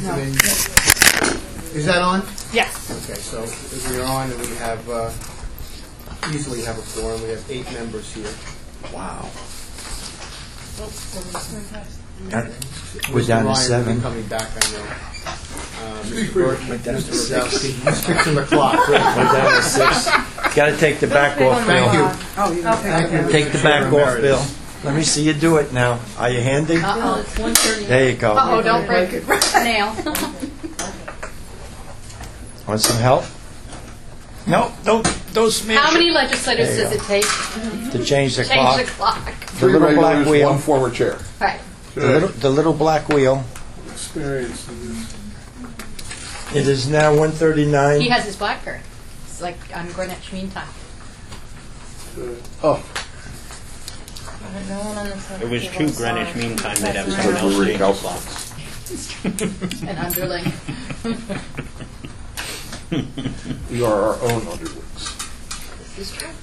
No. And then, is that on? Yes. Okay, so if we're on, and we have, easily have a quorum. We have 8 members here. Wow. We're down to 7. Coming back, I know. Mr. Burton, Mr. Rodowski, he's fixing the clock. We're down to 6. Got to take the back off, Thank Bill. you. Oh, you Thank you. Take the back off, Bill. Let me see you do it now. Are you handy? Uh-oh, it's 1:30. There you go. Uh-oh, don't break it. Nail. Want some help? No, don't smash How many it. legislators There you does it take To change the to clock. change the clock? The little black wheel. One former chair. Right. The little black wheel. Experience. It is now 1:39. He has his BlackBerry. It's like on Greenwich Mean Time. Oh, It was true Greenwich Mean Time. They'd have Because someone else we're change the recalcitrant. clocks. An underling. We are our own underlings. This is true.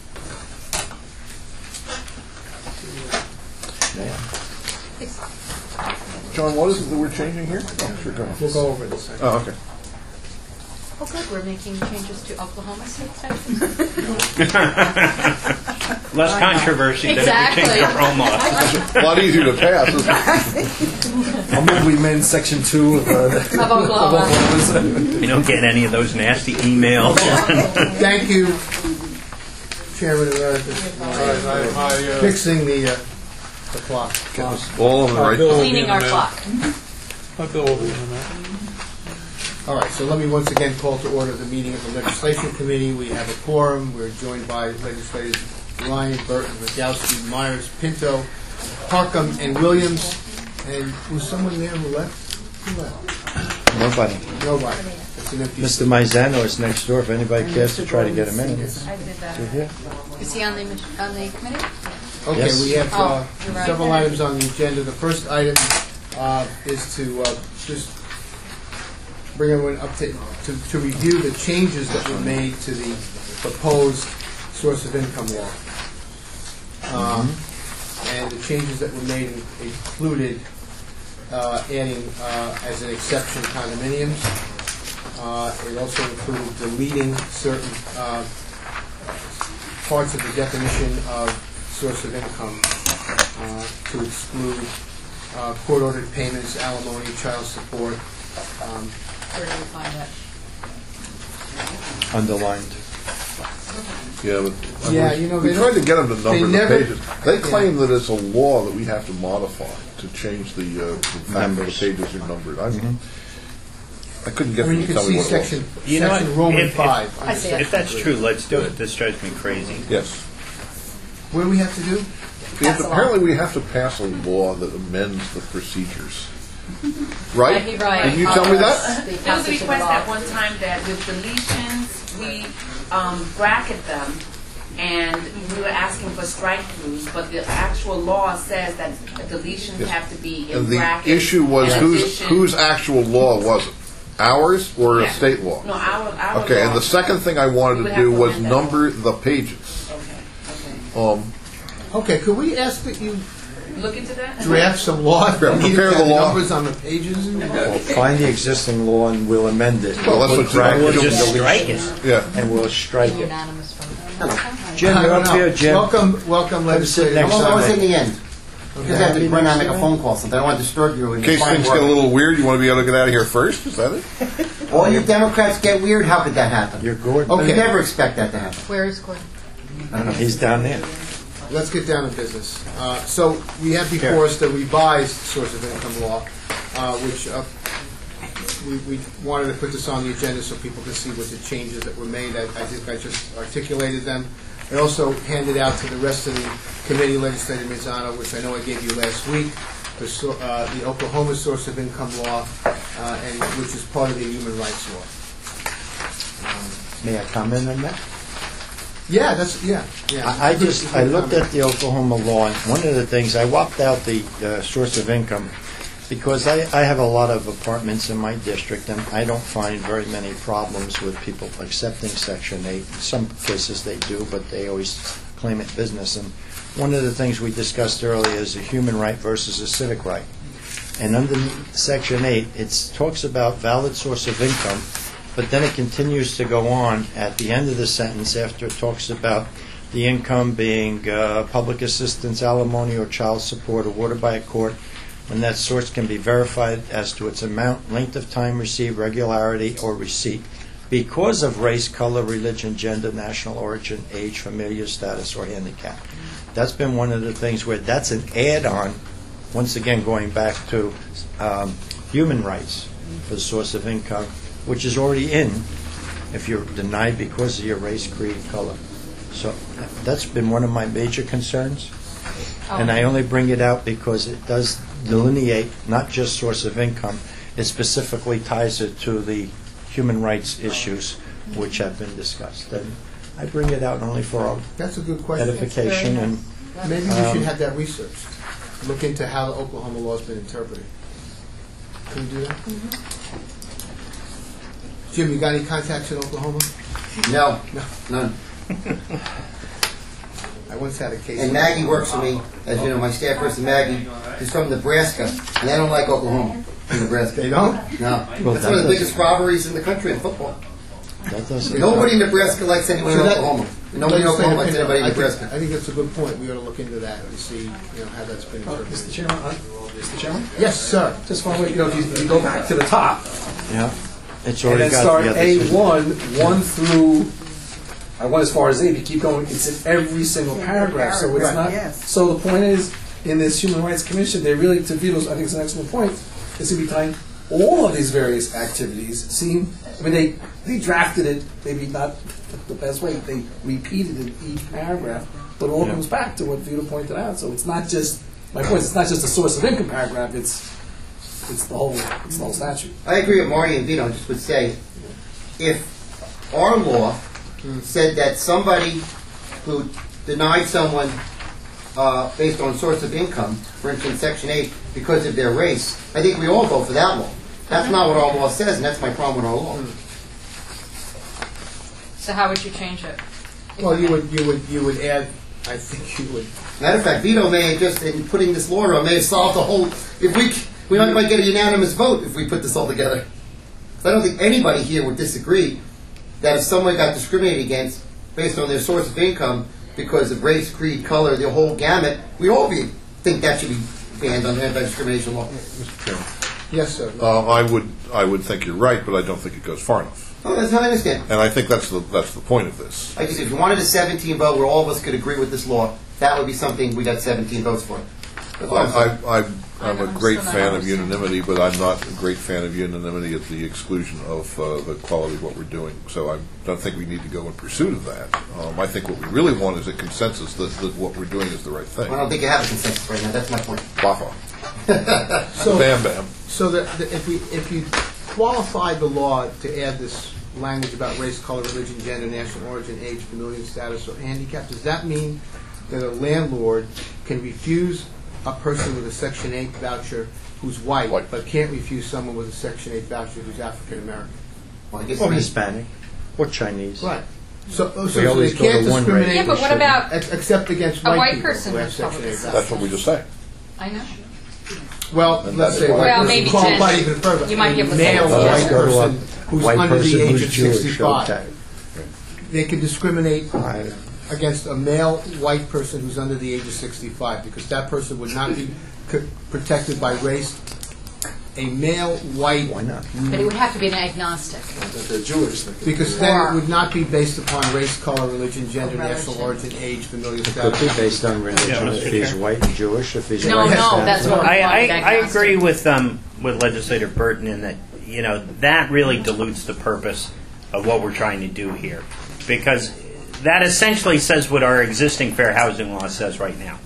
John, what is it that we're changing here? Oh, sure, go ahead. We'll go over this. Oh, okay. Oh, good. We're making changes to Oklahoma State statutes. Less controversy than if we Exactly. changed our own laws. A lot easier to pass, isn't it? I'll move we amend Section 2 of Of Oklahoma. You don't get any of those nasty emails. Thank you, Chairman Emeritus, for fixing the clock. All on the right. Cleaning our clock. All right, so let me once again call to order the meeting of the Legislation Committee. We have a quorum. We're joined by legislators Ryan, Burton, Rodowski, Myers, Pinto, Harcum, and Williams. And was someone there who left? Who left? Nobody. Nobody. It's an empty Mr. Maizano is next door if anybody cares to try to get him in. I did that. Yeah. Is he on the committee? Okay, Yes. we have you're right. several items on the agenda. The first item is to just bring everyone up to review the changes that were made to the proposed source of income law. And the changes that were made included adding as an exception condominiums. It also included deleting certain parts of the definition of source of income to exclude court-ordered payments, alimony, child support. Where do we find that? Underlined. Yeah, but Yeah, you know, we they tried to don't- get them to they number the never- pages. They claim that it's a law that we have to modify to change the fact that the Numbers. pages are numbered. I couldn't get I mean, them you to can tell me see what it was. You know section what? Roman If- 5. I see it. If that's true, let's do it. This drives me crazy. Yes. What do we have to do? Apparently, we have to pass a law that amends the procedures. Right? I'd be right. Didn't you tell me that? The There was a passage of the request law. at one time that with deletions, we bracket them, and we were asking for strike-throughs, but the actual law says that deletions Yes. have to be in And the brackets. issue was and addition- whose actual law was it? Ours or Yeah. a state law? No, our Okay, law. and the second thing I wanted We would to have do to was amend that number the pages. Okay. Okay, could we ask that you Look into that? draft some law? Yeah, prepare the law. Numbers on the pages? Well, find the existing law and we'll amend it. Well, that's We'll what drag you'll it do. and Just delete strike it. it. Yeah. And we'll strike it. Unanimous from Jim, you're up here, Jim. Welcome, Have a seat legislator. next I'm to always me. in the end. Just have to run out and make a phone call, so I don't want to disturb you. In case things get a little weird, you want to be able to get out of here first? Is that it? All you Democrats get weird. How could that happen? You're good. Okay. You never expect that to happen. Where is Gordon? He's down there. Let's get down to business. So we have before us the revised source of income law, which we wanted to put this on the agenda so people can see what the changes that were made. I think I just articulated them. I also handed out to the rest of the committee, Legislator Mazzano, which I know I gave you last week, the Oklahoma source of income law, and which is part of the human rights law. May I comment on that? Yeah. I looked at the Oklahoma law, and one of the things, I walked out the source of income because I have a lot of apartments in my district, and I don't find very many problems with people accepting Section 8. In some cases they do, but they always claim it business. And one of the things we discussed earlier is a human right versus a civic right. And under Section 8, it talks about valid source of income, but then it continues to go on at the end of the sentence after it talks about the income being public assistance, alimony, or child support awarded by a court when that source can be verified as to its amount, length of time received, regularity, or receipt because of race, color, religion, gender, national origin, age, familial status, or handicap. That's been one of the things where that's an add-on, once again going back to human rights for the source of income, which is already in if you're denied because of your race, creed, color. So that's been one of my major concerns. And I only bring it out because it does delineate not just source of income, it specifically ties it to the human rights issues which have been discussed. And I bring it out only for our That's a good question. edification and Maybe we should have that researched. Look into how the Oklahoma law has been interpreted. Can we do that? Jim, you got any contacts in Oklahoma? No, No. none. I once had a case. And Maggie works for me, as you know, my staff person Maggie is from Nebraska, and they don't like Oklahoma in Nebraska. They don't? No. Well, That's that one of the doesn't- biggest rivalries in the country in football. that doesn't... Nobody in Nebraska likes anyone in So that- Oklahoma. Nobody in Oklahoma likes anybody in I think- Nebraska. I think that's a good point. We ought to look into that and see, how that's been interpreted. Mr. Chairman, Mr. Chairman, Yes, sir. just want to let you know, if you go back to the top, Yeah, it's and already then got start the other... A1, 1 through, I went as far as 8, if you keep going, it's in every single paragraph, so it's Right. not, so the point is, in this Human Rights Commission, they really, to Vito's, I think it's an excellent point, is to be tying all of these various activities, they drafted it, maybe not the best way, they repeated it each paragraph, but it all comes back to what Vito pointed out, so it's not just, my point is, it's not just a source of income paragraph, it's the whole statute. I agree with Marty and Vito. I just would say, if our law said that somebody who denied someone based on source of income, for instance, Section 8, because of their race, I think we all vote for that law. That's not what our law says, and that's my problem with our law. So how would you change it? Well, you would add, I think you would, Matter of fact, Vito may have just, in putting this law on, may have solved the whole, we might get a unanimous vote if we put this all together. I don't think anybody here would disagree that if someone got discriminated against based on their source of income because of race, creed, color, the whole gamut, we all think that should be banned under anti-discrimination law. Mr. Chairman, yes, sir. I would think you're right, but I don't think it goes far enough. Oh, that's how I understand. And I think that's the point of this. I think if you wanted a 17 vote where all of us could agree with this law, that would be something we got 17 votes for. That's all I'm saying. I'm a great fan of unanimity, but I'm not a great fan of unanimity at the exclusion of the quality of what we're doing. So I don't think we need to go in pursuit of that. I think what we really want is a consensus that what we're doing is the right thing. I don't think you have a consensus right now. That's my point. Wafa. So, Bam bam. so if you qualified the law to add this language about race, color, religion, gender, national origin, age, familial status, or handicap, does that mean that a landlord can refuse a person with a Section 8 voucher who's white, but can't refuse someone with a Section 8 voucher who's African American? Well, I guess Or Hispanic, or Chinese. Right. So We always they go to can't one discriminate rate. Yeah, but what about except against a white people person who have with Section 8 public vouchers. That's what we just said. I know. Well, And let's that's say why- white Well, person maybe qualified Jen. even further. You might a give us male a- white Go to a person who's white under person the age who's of Jewish, 65. okay. They can discriminate I- against a male white person who's under the age of 65 because that person would not be protected by race. A male white, Why not? But it would have to be an agnostic. They're Jewish. because then it would not be based upon race, color, religion, gender, national origin, age, familial It could be status. based on religion, Yeah, if Mr. he's Chair. white and Jewish, if he's No, white. no, that's what I we want, agree with Legislator Burton in that that really dilutes the purpose of what we're trying to do here, because that essentially says what our existing fair housing law says right now.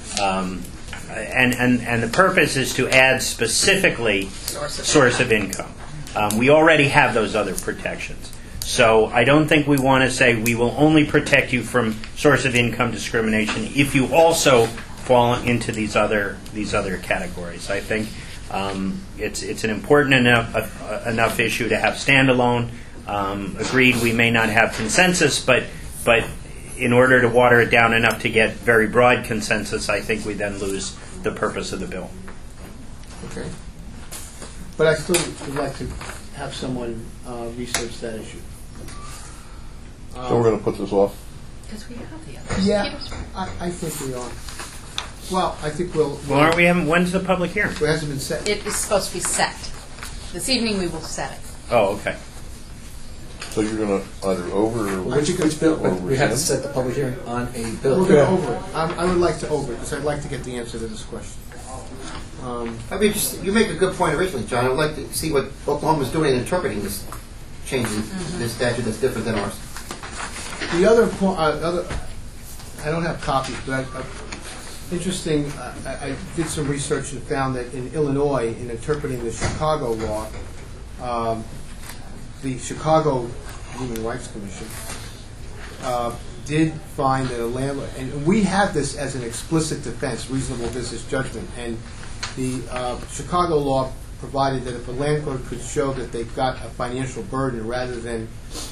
And the purpose is to add specifically source of income. We already have those other protections. So I don't think we want to say we will only protect you from source of income discrimination if you also fall into these other categories. I think it's an important enough issue to have standalone. Agreed, we may not have consensus, but in order to water it down enough to get very broad consensus, I think we then lose the purpose of the bill. Okay. but I still would like to have someone research that issue. So we're going to put this off? Because we have the others. Yeah, I think we are. Well, I think we'll... Well, aren't we having, when's the public hearing? It hasn't been set. It is supposed to be set. This evening we will set it. Oh, okay. So you're going to either over or... Which bill? or We have to rescind? set the public hearing on a bill. We're going to over it. I would like to over it, because I'd like to get the answer to this question. I mean, you make a good point originally, John. I would like to see what Oklahoma's doing in interpreting this change in this statute that's different than ours. The other point, I don't have copies, but interesting, I did some research and found that in Illinois, in interpreting the Chicago law, the Chicago Human Rights Commission did find that a landlord, and we have this as an explicit defense, reasonable business judgment, and the Chicago law provided that if a landlord could show that they've got a financial burden rather than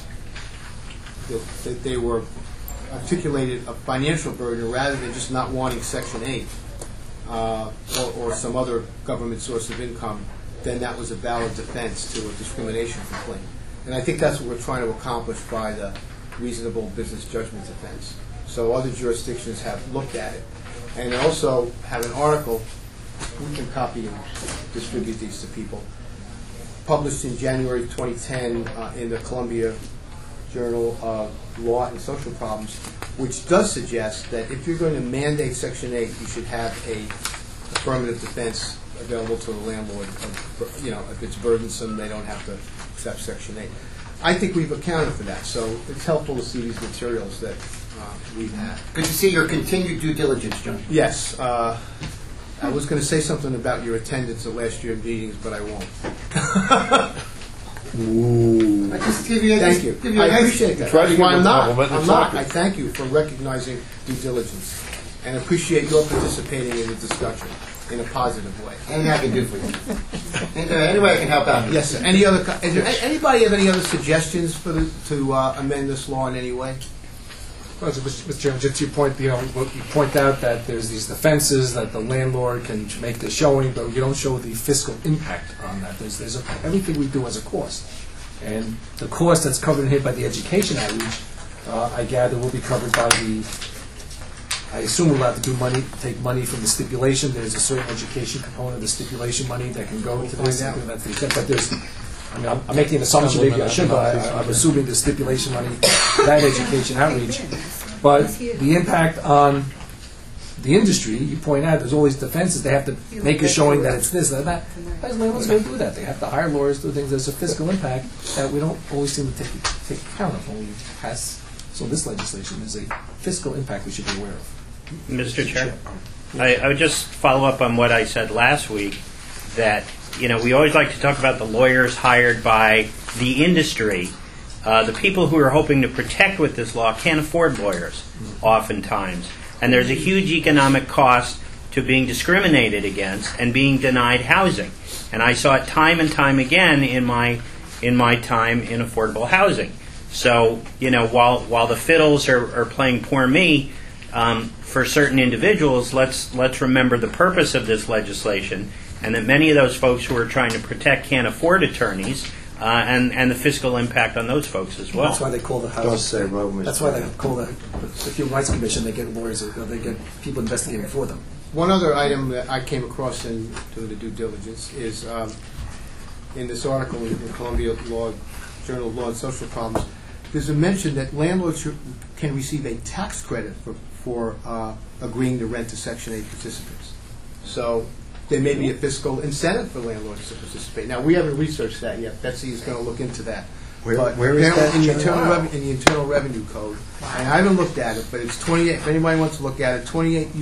that they were articulated a financial burden rather than just not wanting Section 8 or some other government source of income, then that was a valid defense to a discrimination complaint. And I think that's what we're trying to accomplish by the reasonable business judgment defense. So other jurisdictions have looked at it. And also have an article, we can copy and distribute these to people, published in January 2010 in the Columbia Journal of Law and Social Problems, which does suggest that if you're going to mandate Section 8, you should have a affirmative defense available to the landlord. If it's burdensome, they don't have to accept Section 8. I think we've accounted for that, so it's helpful to see these materials that we've had. Good to see your continued due diligence, John. Yes. I was going to say something about your attendance at last year's meetings, but I won't. I just give you. Thank you. I appreciate that. Try to give Well, him I'm a not. compliment and I'm not. it's not I thank you for recognizing due diligence and appreciate your participating in the discussion in a positive way. Anything I can do for you. Any way I can help out. Yes, sir. Any other? Is there anybody have any other suggestions to amend this law in any way? Well, Mr. Chairman, just to your point, you point out that there's these defenses that the landlord can make the showing, but you don't show the fiscal impact on that. Everything we do has a cost, and the cost that's covered here by the education outreach, I gather, will be covered by the. I assume we're allowed to take money from the stipulation. There's a certain education component of the stipulation money that can go to this. But there's. I mean, I'm making an assumption, maybe I should, but I'm assuming the stipulation money, that education outreach. But the impact on the industry, you point out, there's always defenses. They have to make a showing that it's this, that. Why is landlords going to do that? They have to hire lawyers, do things. There's a fiscal impact that we don't always seem to take account of when we pass. So this legislation is a fiscal impact we should be aware of. Mr. Chair, I would just follow up on what I said last week, that we always like to talk about the lawyers hired by the industry. The people who are hoping to protect with this law can't afford lawyers, oftentimes. And there's a huge economic cost to being discriminated against and being denied housing. And I saw it time and time again in my time in affordable housing. So, while the fiddles are playing poor me, for certain individuals, let's remember the purpose of this legislation, and that many of those folks who are trying to protect can't afford attorneys, and the fiscal impact on those folks as well. That's why they call the House. Don't say Rome. That's why they call the Human Rights Commission. They get lawyers. They get people investigating for them. One other item that I came across in doing the due diligence is in this article in the Columbia Journal of Law and Social Problems. There's a mention that landlords can receive a tax credit for agreeing to rent to Section 8 participants. So there may be a fiscal incentive for landlords to participate. Now, we haven't researched that yet. Betsy is going to look into that. Where is that? In the Internal Revenue Code. And I haven't looked at it, but it's 28. If anybody wants to look at it, 26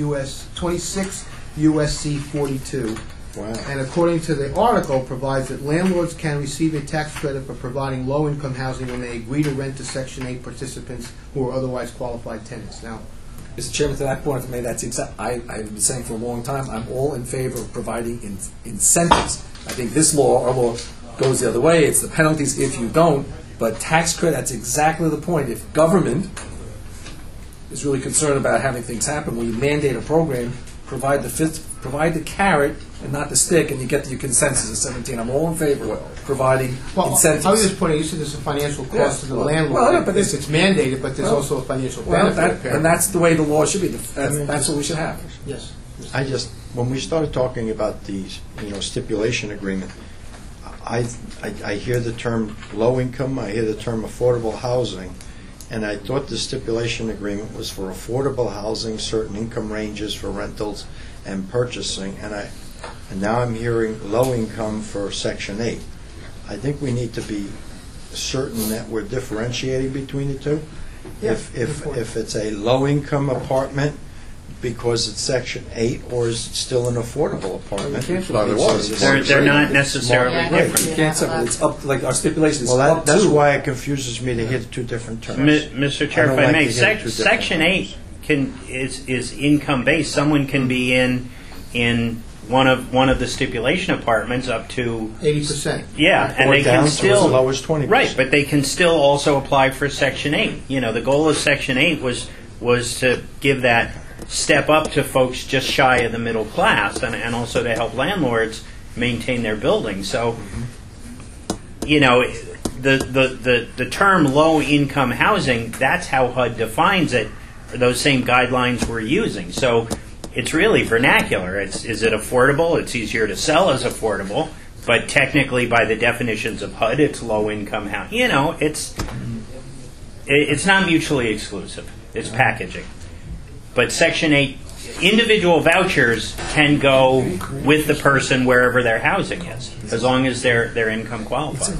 USC 42. Wow. And according to the article, provides that landlords can receive a tax credit for providing low-income housing when they agree to rent to Section 8 participants who are otherwise qualified tenants. Now, Mr. Chairman, to that point, that's exact. I've been saying for a long time, I'm all in favor of providing incentives. I think this law, our law, goes the other way. It's the penalties if you don't. But tax credit, that's exactly the point. If government is really concerned about having things happen, when you mandate a program, provide the carrot and not the stick, and you get to your consensus of 17. I'm all in favor of providing Well, incentives. I was just pointing, you said there's a financial cost Yeah. to the Well, landlord. yeah, but It's mandated, but there's also a financial Well, benefit. and that's the way the law should be. That's what we should have. Yes. I just, when we started talking about these, stipulation agreement, I hear the term low income, I hear the term affordable housing, and I thought the stipulation agreement was for affordable housing, certain income ranges for rentals and purchasing, and now I'm hearing low income for Section 8. I think we need to be certain that we're differentiating between the two. Yeah, good If point. it's a low income apartment because it's Section 8, or is it still an affordable apartment? You can't- Neither one. They're not necessarily Yeah. You different. can't separate. It's up, like our stipulation is Well, up that's to. why it confuses me to hear the two different terms. Mr. Chair, I if don't I like may, to hear two different Section 8 is income based. Someone can be in one of the stipulation apartments up to 80%. and Or they down can to still as low as 20%. right, but they can still also apply for Section 8. The goal of Section 8 was to give that step up to folks just shy of the middle class, and also to help landlords maintain their buildings. So, the term low income housing, that's how HUD defines it. Those same guidelines we're using. So it's really vernacular. Is it affordable? It's easier to sell as affordable, but technically, by the definitions of HUD, it's low income housing. It's not mutually exclusive. It's packaging. But Section 8, individual vouchers can go with the person wherever their housing is, as long as their income qualifies.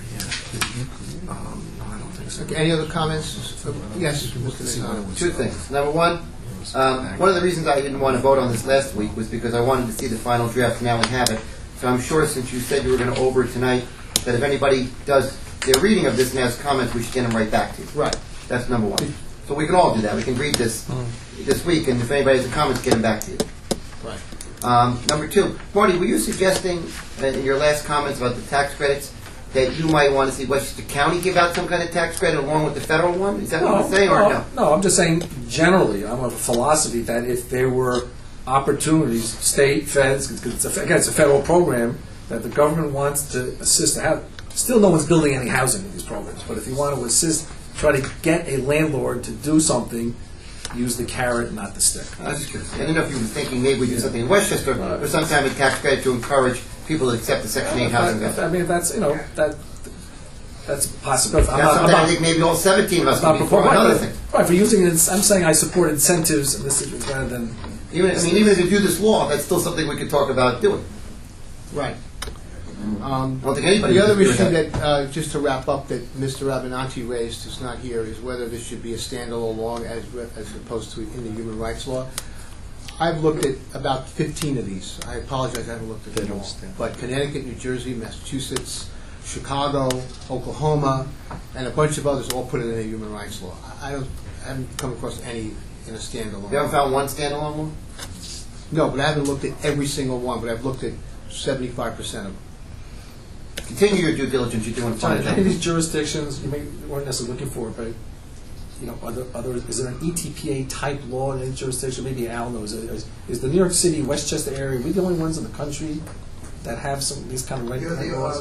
Okay, any other comments? Yes, Mr. Mazzano. Two things. Number one of the reasons I didn't want to vote on this last week was because I wanted to see the final draft. Now we have it. So I'm sure since you said you were going to over it tonight, that if anybody does their reading of this and has comments, we should get them right back to you. Right. That's number one. So we can all do that. We can read this week, and if anybody has any comments, get them back to you. Right. Number two, Marty, were you suggesting in your last comments about the tax credits that you might want to see Westchester County give out some kind of tax credit along with the federal one? Is that what you're saying, or no? No, I'm just saying generally, I'm of a philosophy that if there were opportunities, state, feds, because it's a federal program, that the government wants to assist to have. Still, no one's building any housing in these programs, but if you want to assist, try to get a landlord to do something, use the carrot, not the stick. I was just curious. I didn't know if you were thinking maybe we do something in Westchester or some type of tax credit to encourage people to accept the Section 8 housing. I mean, that's that's possible. I'm That's something I think maybe all 17 of us not would be for. Another thing. Right, for using it, I'm saying I support incentives, and this is rather than. Even if you do this law, that's still something we could talk about doing. Right. I don't think anybody The other would agree issue with that, just to wrap up, that Mr. Avenatti raised, who's not here, is whether this should be a standalone law as opposed to in the human rights law. I've looked at about 15 of these. I apologize, I haven't looked at them all. But Connecticut, New Jersey, Massachusetts, Chicago, Oklahoma, and a bunch of others all put it in a human rights law. I haven't come across any in a standalone. You haven't found one standalone one? No, but I haven't looked at every single one, but I've looked at 75% of them. Continue your due diligence you're doing. Fine, any of these jurisdictions, you weren't necessarily looking for it, but is there an ETPA type law in any jurisdiction? Maybe Al knows. Is the New York City, Westchester area, are we the only ones in the country that have some of these kind of You're type laws?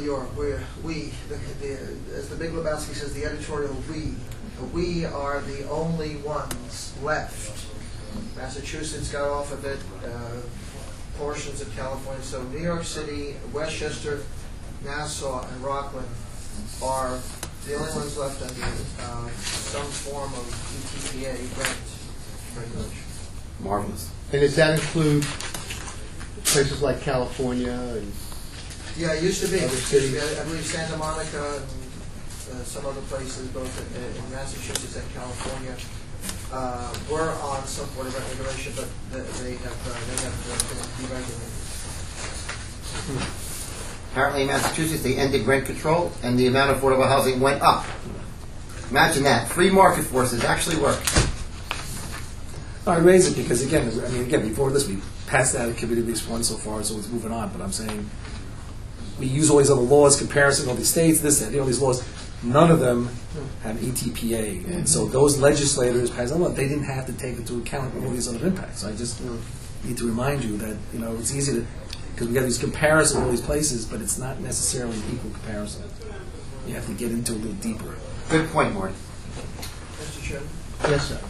As the Big Lebowski says, the editorial we are the only ones left. Massachusetts got off of it, portions of California. So New York City, Westchester, Nassau, and Rockland are the only ones left under some form of ETPA rent regulation. Marvelous. And does that include places like California? And Yeah, it used to be. Other cities? I believe Santa Monica and some other places, both in Massachusetts and California, were on some sort of regulation, but they have been deregulated. Apparently in Massachusetts, they ended rent control, and the amount of affordable housing went up. Imagine that. Free market forces actually work. I raise it because, again, before this, we passed out a committee at least one so far, so it's moving on. But I'm saying we use all these other laws, comparison, all these states, this, that, all these laws. None of them have ETPA. And so those legislators, they didn't have to take into account all these other impacts. I just need to remind you that, it's easy to because we got these comparisons of all these places, but it's not necessarily an equal comparison. You have to get into a little deeper. Good point, Marty. Mr. Chairman, Yes, sir.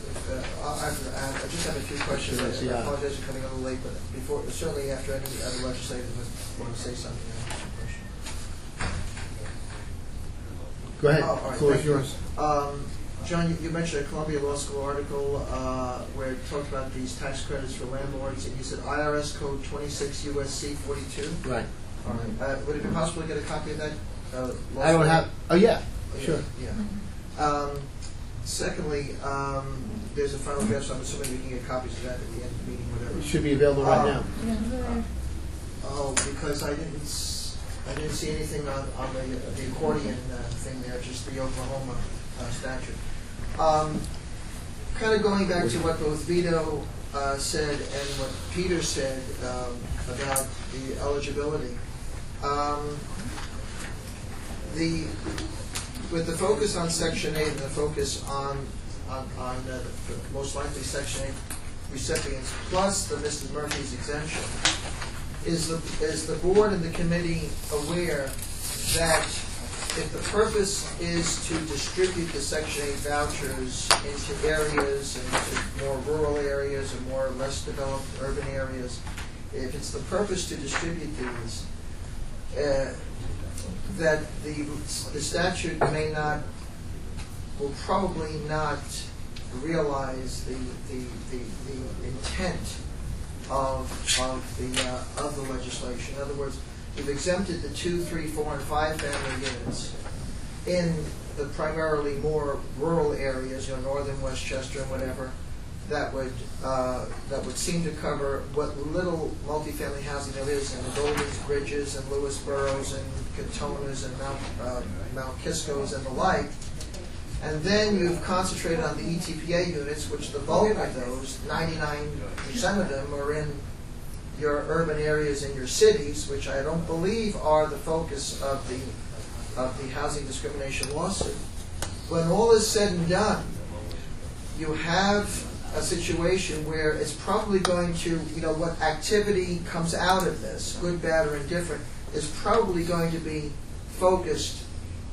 I just have a few questions. Yes, I yeah. apologize for coming a little late, but before, certainly after any other legislators want to say something. I have a question. Go ahead. Oh, all right, Floor is thank you. yours. John, you mentioned a Columbia Law School article where it talked about these tax credits for landlords, and you said IRS code 26 USC 42. Right. All right. Would it be possible to get a copy of that? Law I don't school? have, oh, yeah, sure. Yeah. Secondly, there's a final draft, so I'm assuming we can get copies of that at the end of the meeting, whatever. It should be available right now. Oh, because I didn't see anything on the accordion thing there, just the Oklahoma statute. Kind of going back to what both Vito said and what Peter said about the eligibility. With the focus on Section 8 and the focus on most likely Section 8 recipients plus the Mrs. Murphy's exemption, is the board and the committee aware that if the purpose is to distribute the Section 8 vouchers into areas, into more rural areas or more or less developed urban areas, if it's the purpose to distribute these, that the statute will probably not realize the intent of the legislation. In other words, you've exempted the 2, 3, 4, and 5 family units in the primarily more rural areas, northern Westchester and whatever. That would seem to cover what little multifamily housing there is in the Goldens Bridges and Lewisboroughs and Katonas and Mount Kisco's and the like. And then you've concentrated on the ETPA units, which the bulk of those, 99% of them, are in your urban areas and your cities, which I don't believe are the focus of the housing discrimination lawsuit. When all is said and done, you have a situation where it's probably going to, what activity comes out of this, good, bad, or indifferent, is probably going to be focused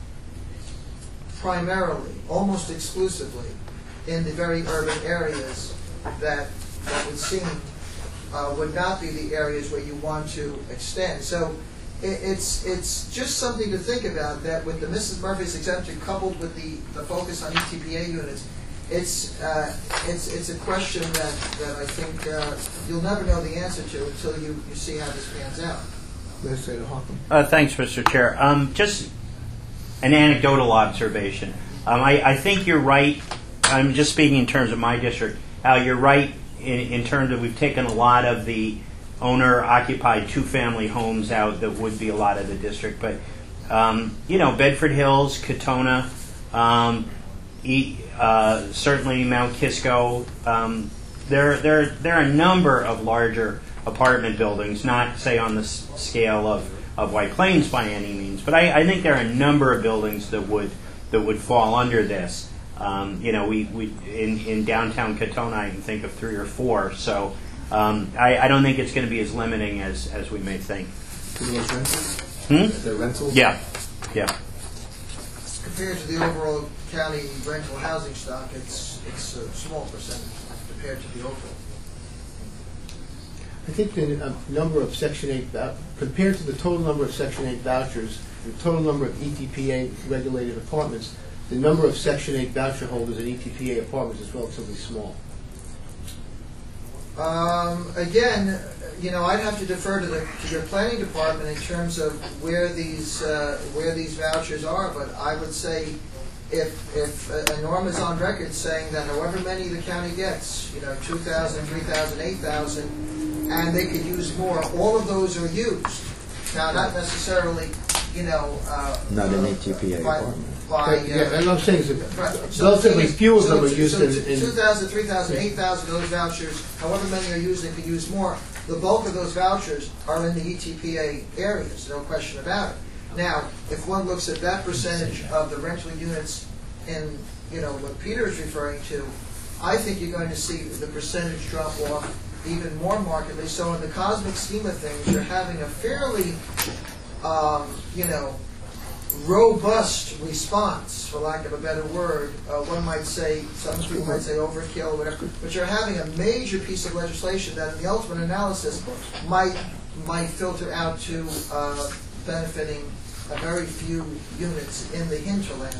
primarily, almost exclusively, in the very urban areas that would seem would not be the areas where you want to extend. So it's just something to think about, that with the Mrs. Murphy's exemption coupled with the focus on ETPA units, it's a question that I think you'll never know the answer to until you see how this pans out. Legislator Hawthorne. Thanks, Mr. Chair. Just an anecdotal observation. I think you're right. I'm just speaking in terms of my district. You're right in terms of we've taken a lot of the owner-occupied two-family homes out that would be a lot of the district. But, Bedford Hills, Katona, certainly Mount Kisco, there are a number of larger apartment buildings, not, say, on the scale of White Plains by any means, but I think there are a number of buildings that would fall under this. We in downtown Katona, I can think of 3 or 4. So I don't think it's going to be as limiting as we may think. The rentals? Yeah. Compared to the overall county rental housing stock, it's a small percentage compared to the overall. I think the number of Section 8, compared to the total number of Section 8 vouchers, the total number of ETPA regulated apartments, the number of Section 8 voucher holders in ETPA apartments is relatively small. Again, I'd have to defer to your planning department in terms of where these vouchers are. But I would say, if Norm is on record saying that however many the county gets, 2,000, 3,000, 8,000, and they could use more, all of those are used. Now, not necessarily, Not an ATPA apartment. And I'm saying is Right. relatively few of them are used in 2,000, 3,000, 8,000 of those vouchers, however many are used, they could use more. The bulk of those vouchers are in the ETPA areas, no question about it. Now, if one looks at that percentage of the rental units in, what Peter is referring to, I think you're going to see the percentage drop off even more markedly. So in the cosmic scheme of things, you're having a fairly, robust response, for lack of a better word. One might say, some people might say overkill, whatever. But you're having a major piece of legislation that, in the ultimate analysis, might filter out to benefiting a very few units in the hinterland.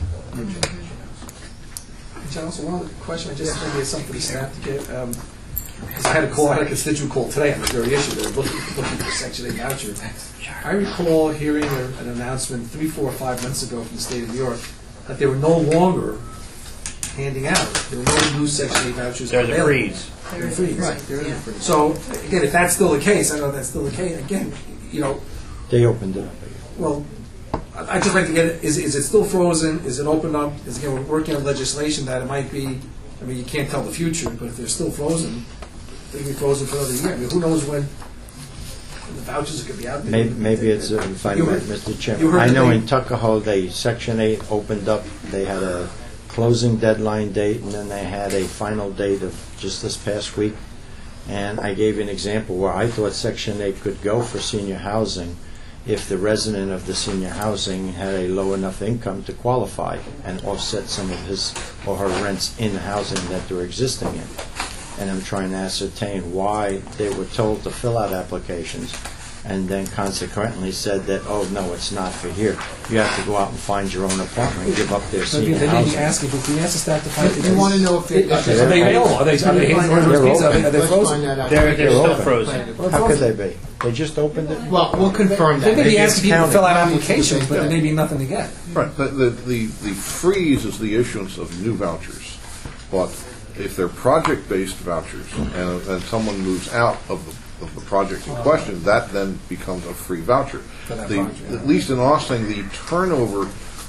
John, also one other question. I just maybe it's something for the staff to get. Because I had a constituent call today on this very issue. They were looking for Section 8 voucher. I recall hearing an announcement 3, 4, or 5 months ago from the state of New York that they were no longer handing out. There were no new Section 8 vouchers. There's a freeze. They're freeze. Right. There is a freeze. So again, if that's still the case, I know that's still the case. Again, They opened it up. well, I just like to get it. Is it still frozen? Is it opened up? Again, we're working on legislation that it might be. I mean, you can't tell the future, but if they're still frozen, they can be frozen for another year. I mean, who knows when the vouchers could be out there? Maybe it's, if I You may, heard- Mr. you Chairman, heard I that know they- in Tuckahoe, Section 8 opened up, they had a closing deadline date, and then they had a final date of just this past week. And I gave an example where I thought Section 8 could go for senior housing if the resident of the senior housing had a low enough income to qualify and offset some of his or her rents in the housing that they're existing in. And I'm trying to ascertain why they were told to fill out applications and then consequently said that, oh, no, it's not for here. You have to go out and find your own apartment and give up their So they senior may be housing. asking, but can we ask the staff to find? They want to know if they... Are they available? Are they They're frozen? find that out. They're still open. frozen. How could they be? They just opened it? Well, we'll confirm They that. may be Maybe asking it's people to fill out counted. applications, but there may be nothing to get. Right. The freeze is the issuance of new vouchers. But if they're project-based vouchers and someone moves out of the project in question, that then becomes a free voucher. that The- project, yeah. At least in Austin, the turnover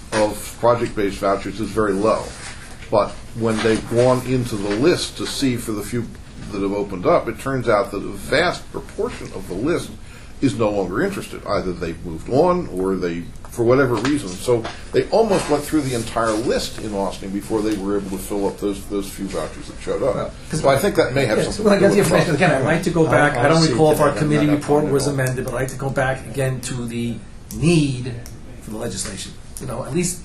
of project-based vouchers is very low. But when they've gone into the list to see for the few that have opened up, it turns out that a vast proportion of the list is no longer interested. Either they've moved on or they, for whatever reason. So they almost went through the entire list in Austin before they were able to fill up those few vouchers that showed up. So I think that may have Yes, something well, I to guess do the with the information, again, I'd like to go back, I I'll don't see recall if to our that. I'm committee not report upon was it all. amended, but I'd like to go back again to the need for the legislation. At least,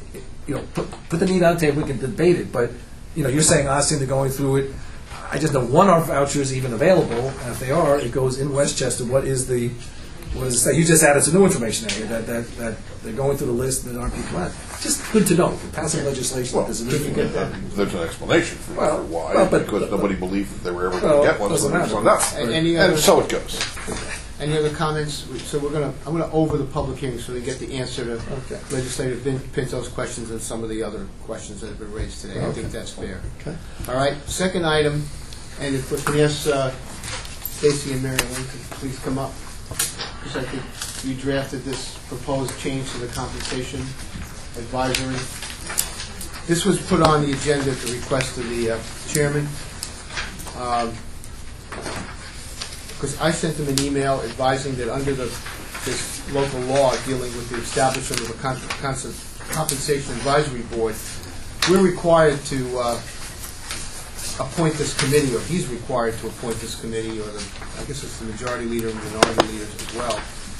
put the need on the table, we can debate it, but, you're saying Austin, they're going through it. I just know one of our vouchers even available, and if they are, it goes in Westchester. What does it say? You just added some new information there, that they're going through the list and there aren't people on. Just good to know. Passing legislation, Well, there's a need for it. there's an explanation for Well, why, well, but- because nobody believed that they were ever Well, going to get one, so doesn't they matter. found out. And any other- And so it goes. Any other comments? So I'm gonna over the public hearing so they get the answer to Okay. Legislator Pinto's questions and some of the other questions that have been raised today. I think that's fair. Okay. All right, second item, and if we can ask Stacy and Mary Lynn to please come up, because I think you drafted this proposed change to the compensation advisory. This was put on the agenda at the request of the chairman. Because I sent them an email advising that under this local law dealing with the establishment of a compensation advisory board, we're required to appoint this committee, or he's required to appoint this committee, or I guess it's the majority leader and minority leaders as well,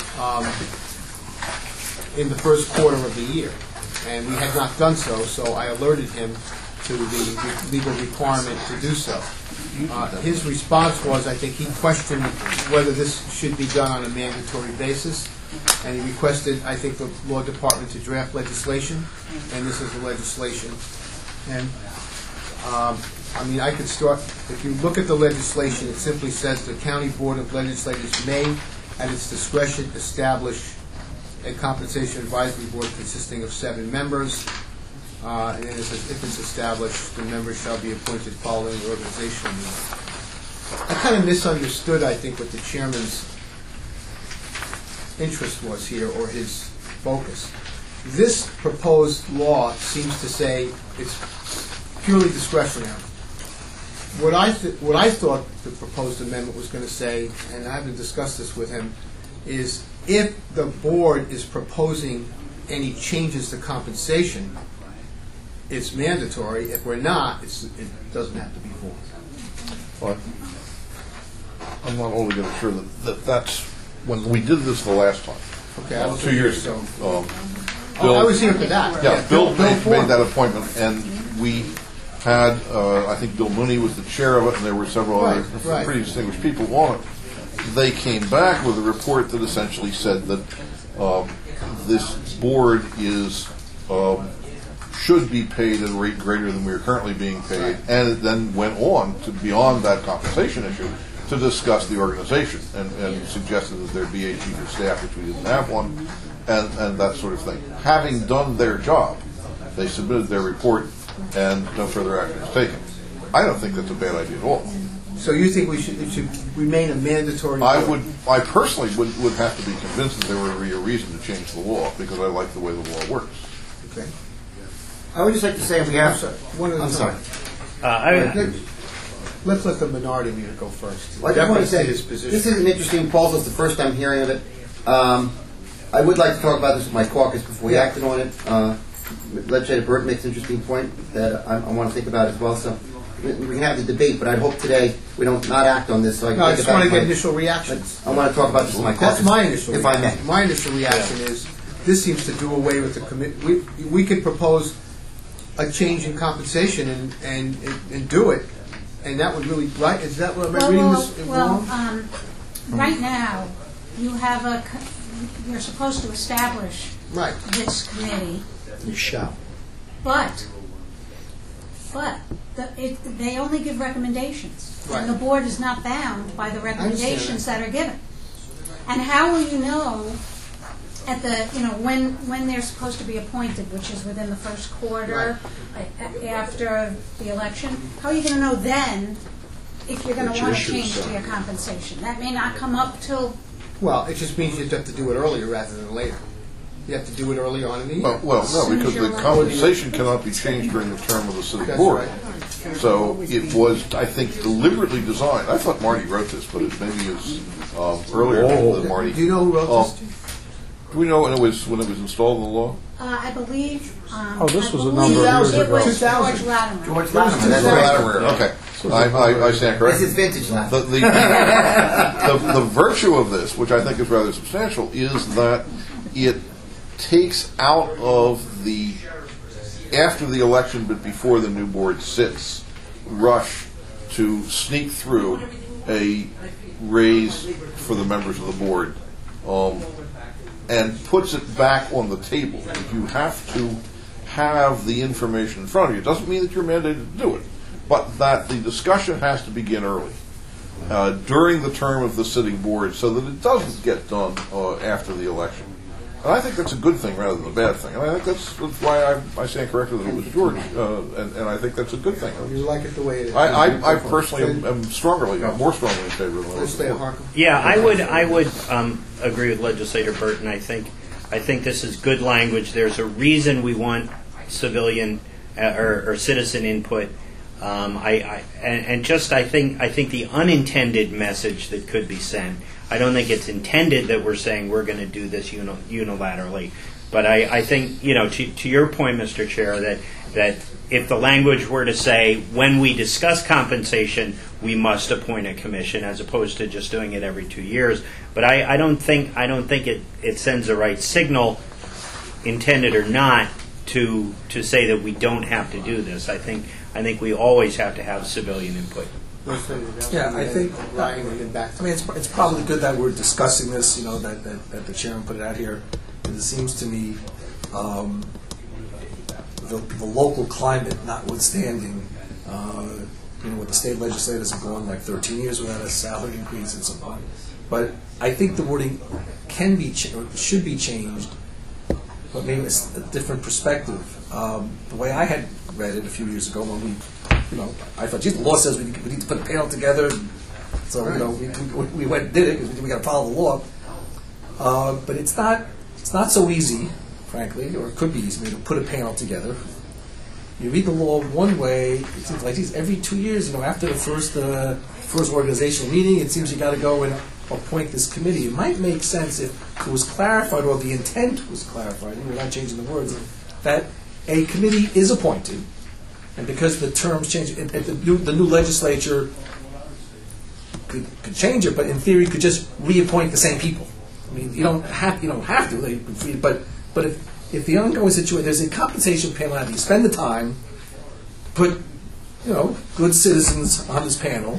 in the first quarter of the year. And we had not done so, so I alerted him to the legal requirement to do so. His response was, I think he questioned whether this should be done on a mandatory basis, and he requested, I think, the law department to draft legislation, and this is the legislation. And, I could start, if you look at the legislation, it simply says the County Board of Legislators may, at its discretion, establish a compensation advisory board consisting of 7 members. And then it says, if it's established, the members shall be appointed following the organizational meeting. I kind of misunderstood, I think, what the chairman's interest was here, or his focus. This proposed law seems to say it's purely discretionary. What I thought the proposed amendment was going to say, and I haven't discussed this with him, is if the board is proposing any changes to compensation, it's mandatory. If we're not, it doesn't have to be formed. I'm not altogether sure that's, when we did this the last time, Okay, I was 2 years ago. I was here for that. Yeah, Bill made Ford. that appointment, and we had, I think Bill Mooney was the chair of it, and there were several other Right. pretty distinguished people on it. They came back with a report that essentially said that this board should be paid at a rate greater than we are currently being paid, and it then went on to beyond that compensation issue to discuss the organization and suggested that there be a chief of staff, which we didn't have one, and that sort of thing. Having done their job, they submitted their report, and no further action is taken. I don't think that's a bad idea at all. So you think it should remain a mandatory? I personally would have to be convinced that there would be a reason to change the law, because I like the way the law works. Okay. I would just like to say we have. One at a I'm time. sorry. Let's let the minority leader go first. Well, I just want to say, His position. this is an interesting proposal. It's the first time hearing of it. I would like to talk about this with my caucus before we acted on it. Legislator Burton makes an interesting point that I want to think about as well. So we can have the debate, but I hope today we don't not act on this. So I can No, I think just about want to get my- initial reactions. I want to talk about this with my caucus. That's my initial if I reaction. may. My initial reaction is, this seems to do away with the commit. We could propose a change in compensation and do it, and that would really, right? Is that what, am I reading this wrong? Right now, you have you're supposed to establish Right. this committee, You shall. but they only give recommendations. Right. And the board is not bound by the recommendations that are given. And how will you know at when they're supposed to be appointed, which is within the first quarter, after the election? How are you going to know then if you're going to want to change to your compensation? That may not come up till. Well, it just means you have to do it earlier rather than later. You have to do it early on in the year. Well, no, because the Sure. compensation cannot be changed during the term of the city That's board. right. So it was, I think, deliberately designed. I thought Marty wrote this, but it maybe is earlier than Marty. Do you know who wrote this? Do we know when it was installed in the law? I believe. this was a I number believe of years it was ago. 2000. George Latimer. George Latimer, that's right. Okay, I stand This is corrected. vintage now. The virtue of this, which I think is rather substantial, is that it takes out of the, after the election but before the new board sits, rush to sneak through a raise for the members of the board, and puts it back on the table. You have to have the information in front of you. It doesn't mean that you're mandated to do it, but that the discussion has to begin early, during the term of the sitting board, so that it doesn't get done after the election. And I think that's a good thing rather than a bad thing. And I think that's why I stand corrected that it was George, and I think that's a good thing. You like it the way it is? I personally am more strongly in favor of Let's stay it. at Harcum. Yeah, I would agree with Legislator Burton. I think this is good language. There's a reason we want civilian or citizen input. I think the unintended message that could be sent. I don't think it's intended that we're saying we're going to do this unilaterally. But I think, to your point, Mr. Chair, that if the language were to say, when we discuss compensation, we must appoint a commission, as opposed to just doing it every 2 years. But I don't think it sends the right signal, intended or not, to say that we don't have to do this. I think we always have to have civilian input. Yeah, I think. Ryan, and then back to It's probably good that we're discussing this. That the chairman put it out here. It seems to me, the local climate notwithstanding, with the state legislators have gone like 13 years without a salary increase and so on. But I think the wording can be should be changed, but maybe it's a different perspective. The way I had read it a few years ago, when we, I thought, geez, the law says we need to put a panel together. So we went and did it because we got to follow the law. But it's not so easy, frankly, or it could be easy to put a panel together. You read the law one way, it seems like every 2 years, after the first organizational meeting, it seems you got to go and appoint this committee. It might make sense if it was clarified, or the intent was clarified, and we're not changing the words, that a committee is appointed, and because the terms change, the new legislature could change it, but in theory could just reappoint the same people. I mean, you don't have to, but if the ongoing situation, there's a compensation panel, you spend the time, put good citizens on this panel.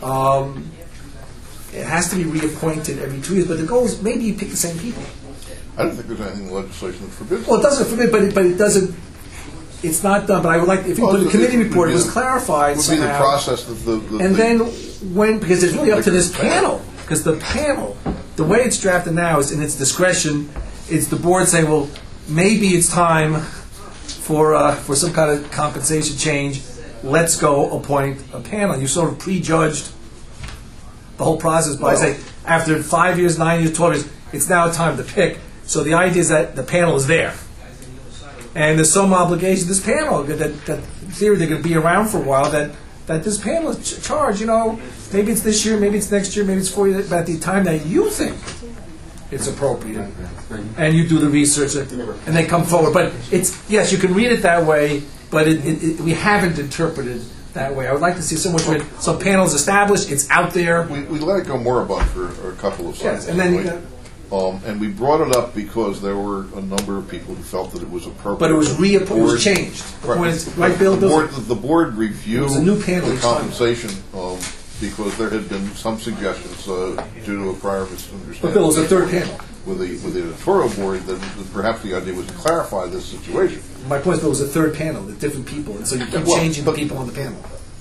It has to be reappointed every 2 years, but the goal is maybe you pick the same people. I don't think there's anything in the legislation that forbids Well, it doesn't forbid, but it doesn't. It's not done. But I would like if you put the committee report, it was clarified somehow. Would be the process of the and then because it's really up to this panel, because the panel, the way it's drafted now is in its discretion. It's the board saying, well, maybe it's time for some kind of compensation change. Let's go appoint a panel. You sort of prejudged the whole process by saying after 5 years, 9 years, 12 years, it's now time to pick. So the idea is that the panel is there. And there's some obligation to this panel that in theory they're going to be around for a while, that this panel is charged, maybe it's this year, maybe it's next year, maybe it's 4 years, but at the time that you think it's appropriate. And you do the research and they come forward. But yes, you can read it that way, but we haven't interpreted that way. I would like to see some panels established, it's out there. We let it go moribund for a couple of seconds. Yes, and then and we brought it up because there were a number of people who felt that it was appropriate. But it was changed. Right, Bill? The board reviewed a new panel the compensation because there had been some suggestions due to a prior misunderstanding. But Bill, it was a third panel. With the editorial board, that perhaps the idea was to clarify this situation. My point is, there was a third panel with different people, and so you keep changing the people on the panel.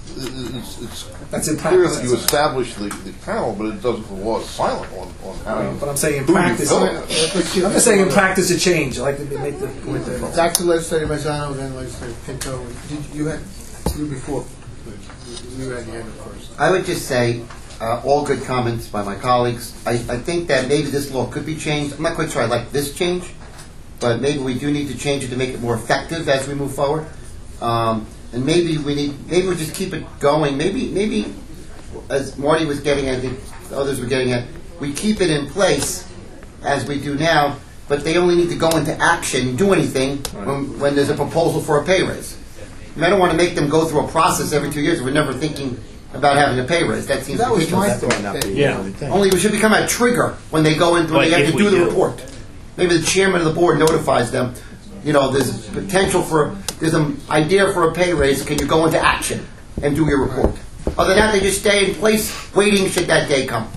It's clear that you establish the panel, but it doesn't. The law is silent on how you. But I'm saying in practice, I'm just saying in practice it changed. I like to make the point there. Back to Legislator Mazzano, then Legislator Pinto. You had your hand up first. I would just say, all good comments by my colleagues. I think that maybe this law could be changed. I'm not quite sure I like this change, but maybe we do need to change it to make it more effective as we move forward. And maybe we just keep it going. Maybe as Marty was getting at, I think others were getting at, we keep it in place as we do now, but they only need to go into action, do anything when there's a proposal for a pay raise. I don't want to make them go through a process every 2 years. We're never thinking about having a pay raise. That seems ridiculous. Only we should become a trigger when they go into they have to do the report. Maybe the chairman of the board notifies them. There's potential there's an idea for a pay raise. Can you go into action and do your report? Other than that, they just stay in place, waiting should that day come.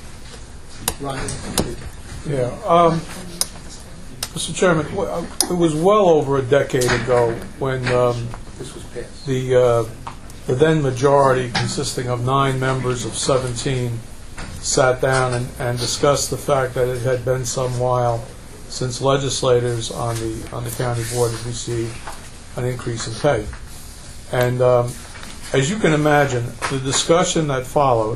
Yeah. Mr. Chairman, it was well over a decade ago when This was passed. the then majority, consisting of 9 members of 17, sat down and discussed the fact that it had been some while since legislators on the county board had received an increase in pay. And as you can imagine, the discussion that followed,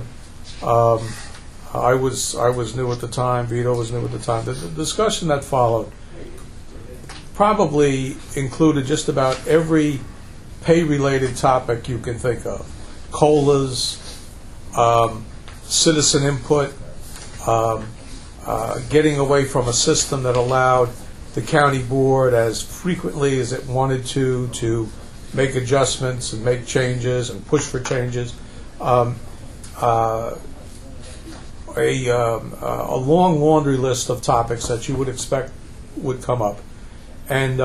I was new at the time, Vito was new at the time, the discussion that followed probably included just about every pay-related topic you can think of. COLAs, citizen input, getting away from a system that allowed the county board as frequently as it wanted to make adjustments and make changes and push for changes. A long laundry list of topics that you would expect would come up. And,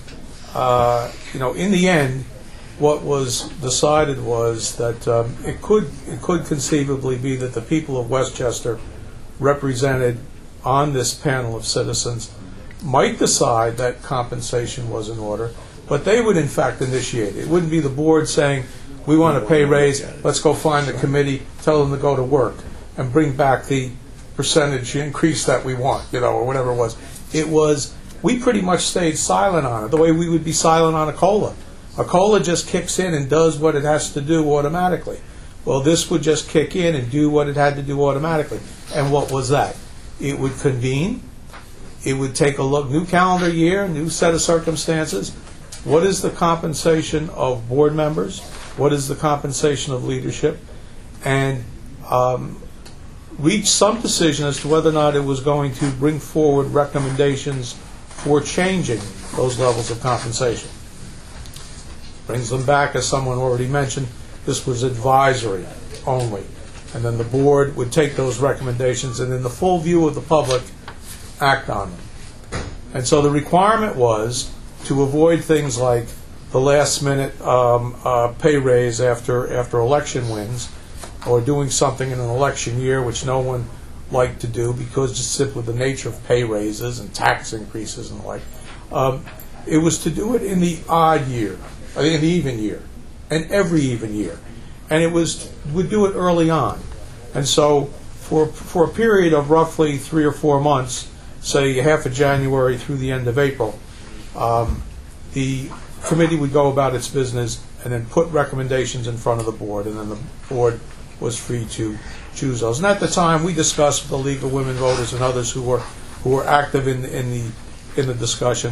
in the end, what was decided was that it could conceivably be that the people of Westchester, represented on this panel of citizens, might decide that compensation was in order, but they would in fact initiate it. It wouldn't be the board saying, we want a pay raise, let's go find the committee, tell them to go to work, and bring back the percentage increase that we want, or whatever it was. It was, we pretty much stayed silent on it, the way we would be silent on a COLA. A COLA just kicks in and does what it has to do automatically. Well, this would just kick in and do what it had to do automatically. And what was that? It would convene. It would take a look, new calendar year, new set of circumstances. What is the compensation of board members? What is the compensation of leadership? And reach some decision as to whether or not it was going to bring forward recommendations for changing those levels of compensation. Brings them back, as someone already mentioned, this was advisory only. and then the board would take those recommendations and in the full view of the public, act on them. And so the requirement was to avoid things like the last-minute pay raise after election wins, or doing something in an election year which no one liked to do because just simply the nature of pay raises and tax increases and the like. It was to do it in the odd year, in the even year, and every even year. And it would do it early on. And so for a period of roughly 3 or 4 months, say half of January through the end of April, the committee would go about its business and then put recommendations in front of the board, and then the board was free to choose those. And at the time, we discussed with the League of Women Voters and others who were active in the discussion.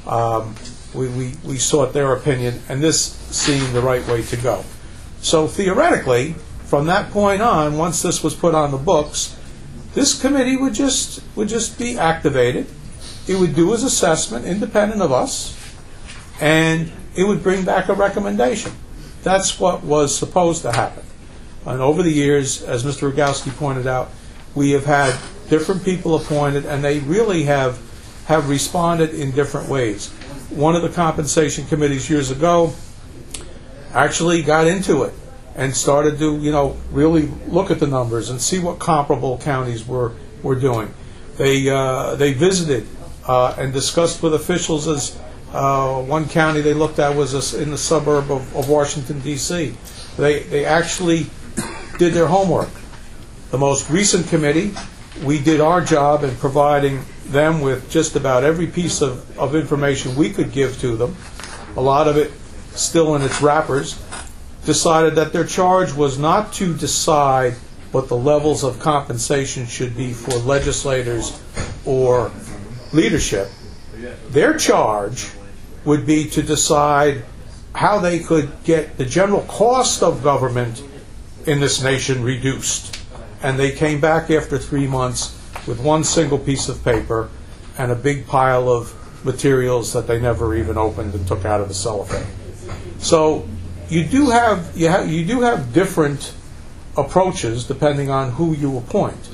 We sought their opinion, and this seemed the right way to go. So theoretically, from that point on, once this was put on the books, this committee would just be activated. It would do its assessment independent of us, and it would bring back a recommendation. That's what was supposed to happen. And over the years, as Mr. Rogowski pointed out, we have had different people appointed, and they really have responded in different ways. One of the compensation committees years ago actually got into it and started to, really look at the numbers and see what comparable counties were doing. They visited and discussed with officials. As one county they looked at was in the suburb of Washington, D.C. They actually did their homework. The most recent committee, we did our job in providing them with just about every piece of information we could give to them, a lot of it still in its wrappers, decided that their charge was not to decide what the levels of compensation should be for legislators or leadership. Their charge would be to decide how they could get the general cost of government in this nation reduced. And they came back after 3 months with one single piece of paper and a big pile of materials that they never even opened and took out of the cellophane. So you do have different approaches depending on who you appoint,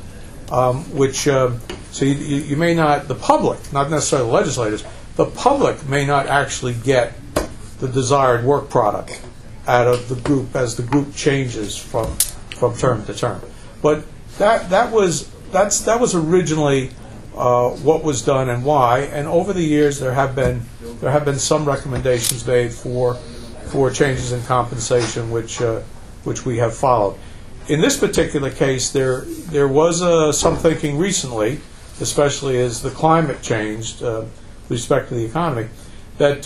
so you may not, the public, not necessarily the legislators, the public may not actually get the desired work product out of the group as the group changes from term to term. But that was originally what was done and why. And over the years, there have been some recommendations made for changes in compensation, which we have followed. In this particular case, there was some thinking recently, especially as the climate changed with respect to the economy, that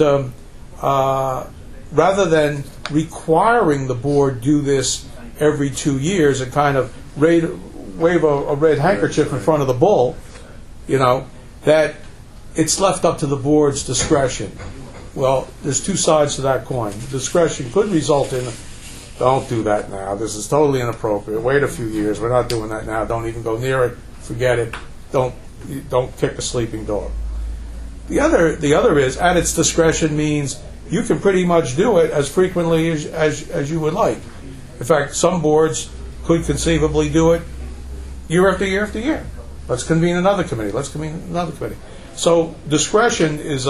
rather than requiring the board do this every 2 years and kind of wave a red handkerchief in front of the bull, that it's left up to the board's discretion. Well, there's two sides to that coin. Discretion could result in, don't do that now, this is totally inappropriate, wait a few years, we're not doing that now, don't even go near it, forget it, don't kick a sleeping dog. The other is, at its discretion means you can pretty much do it as frequently as you would like. In fact, some boards could conceivably do it year after year after year. Let's convene another committee. So discretion is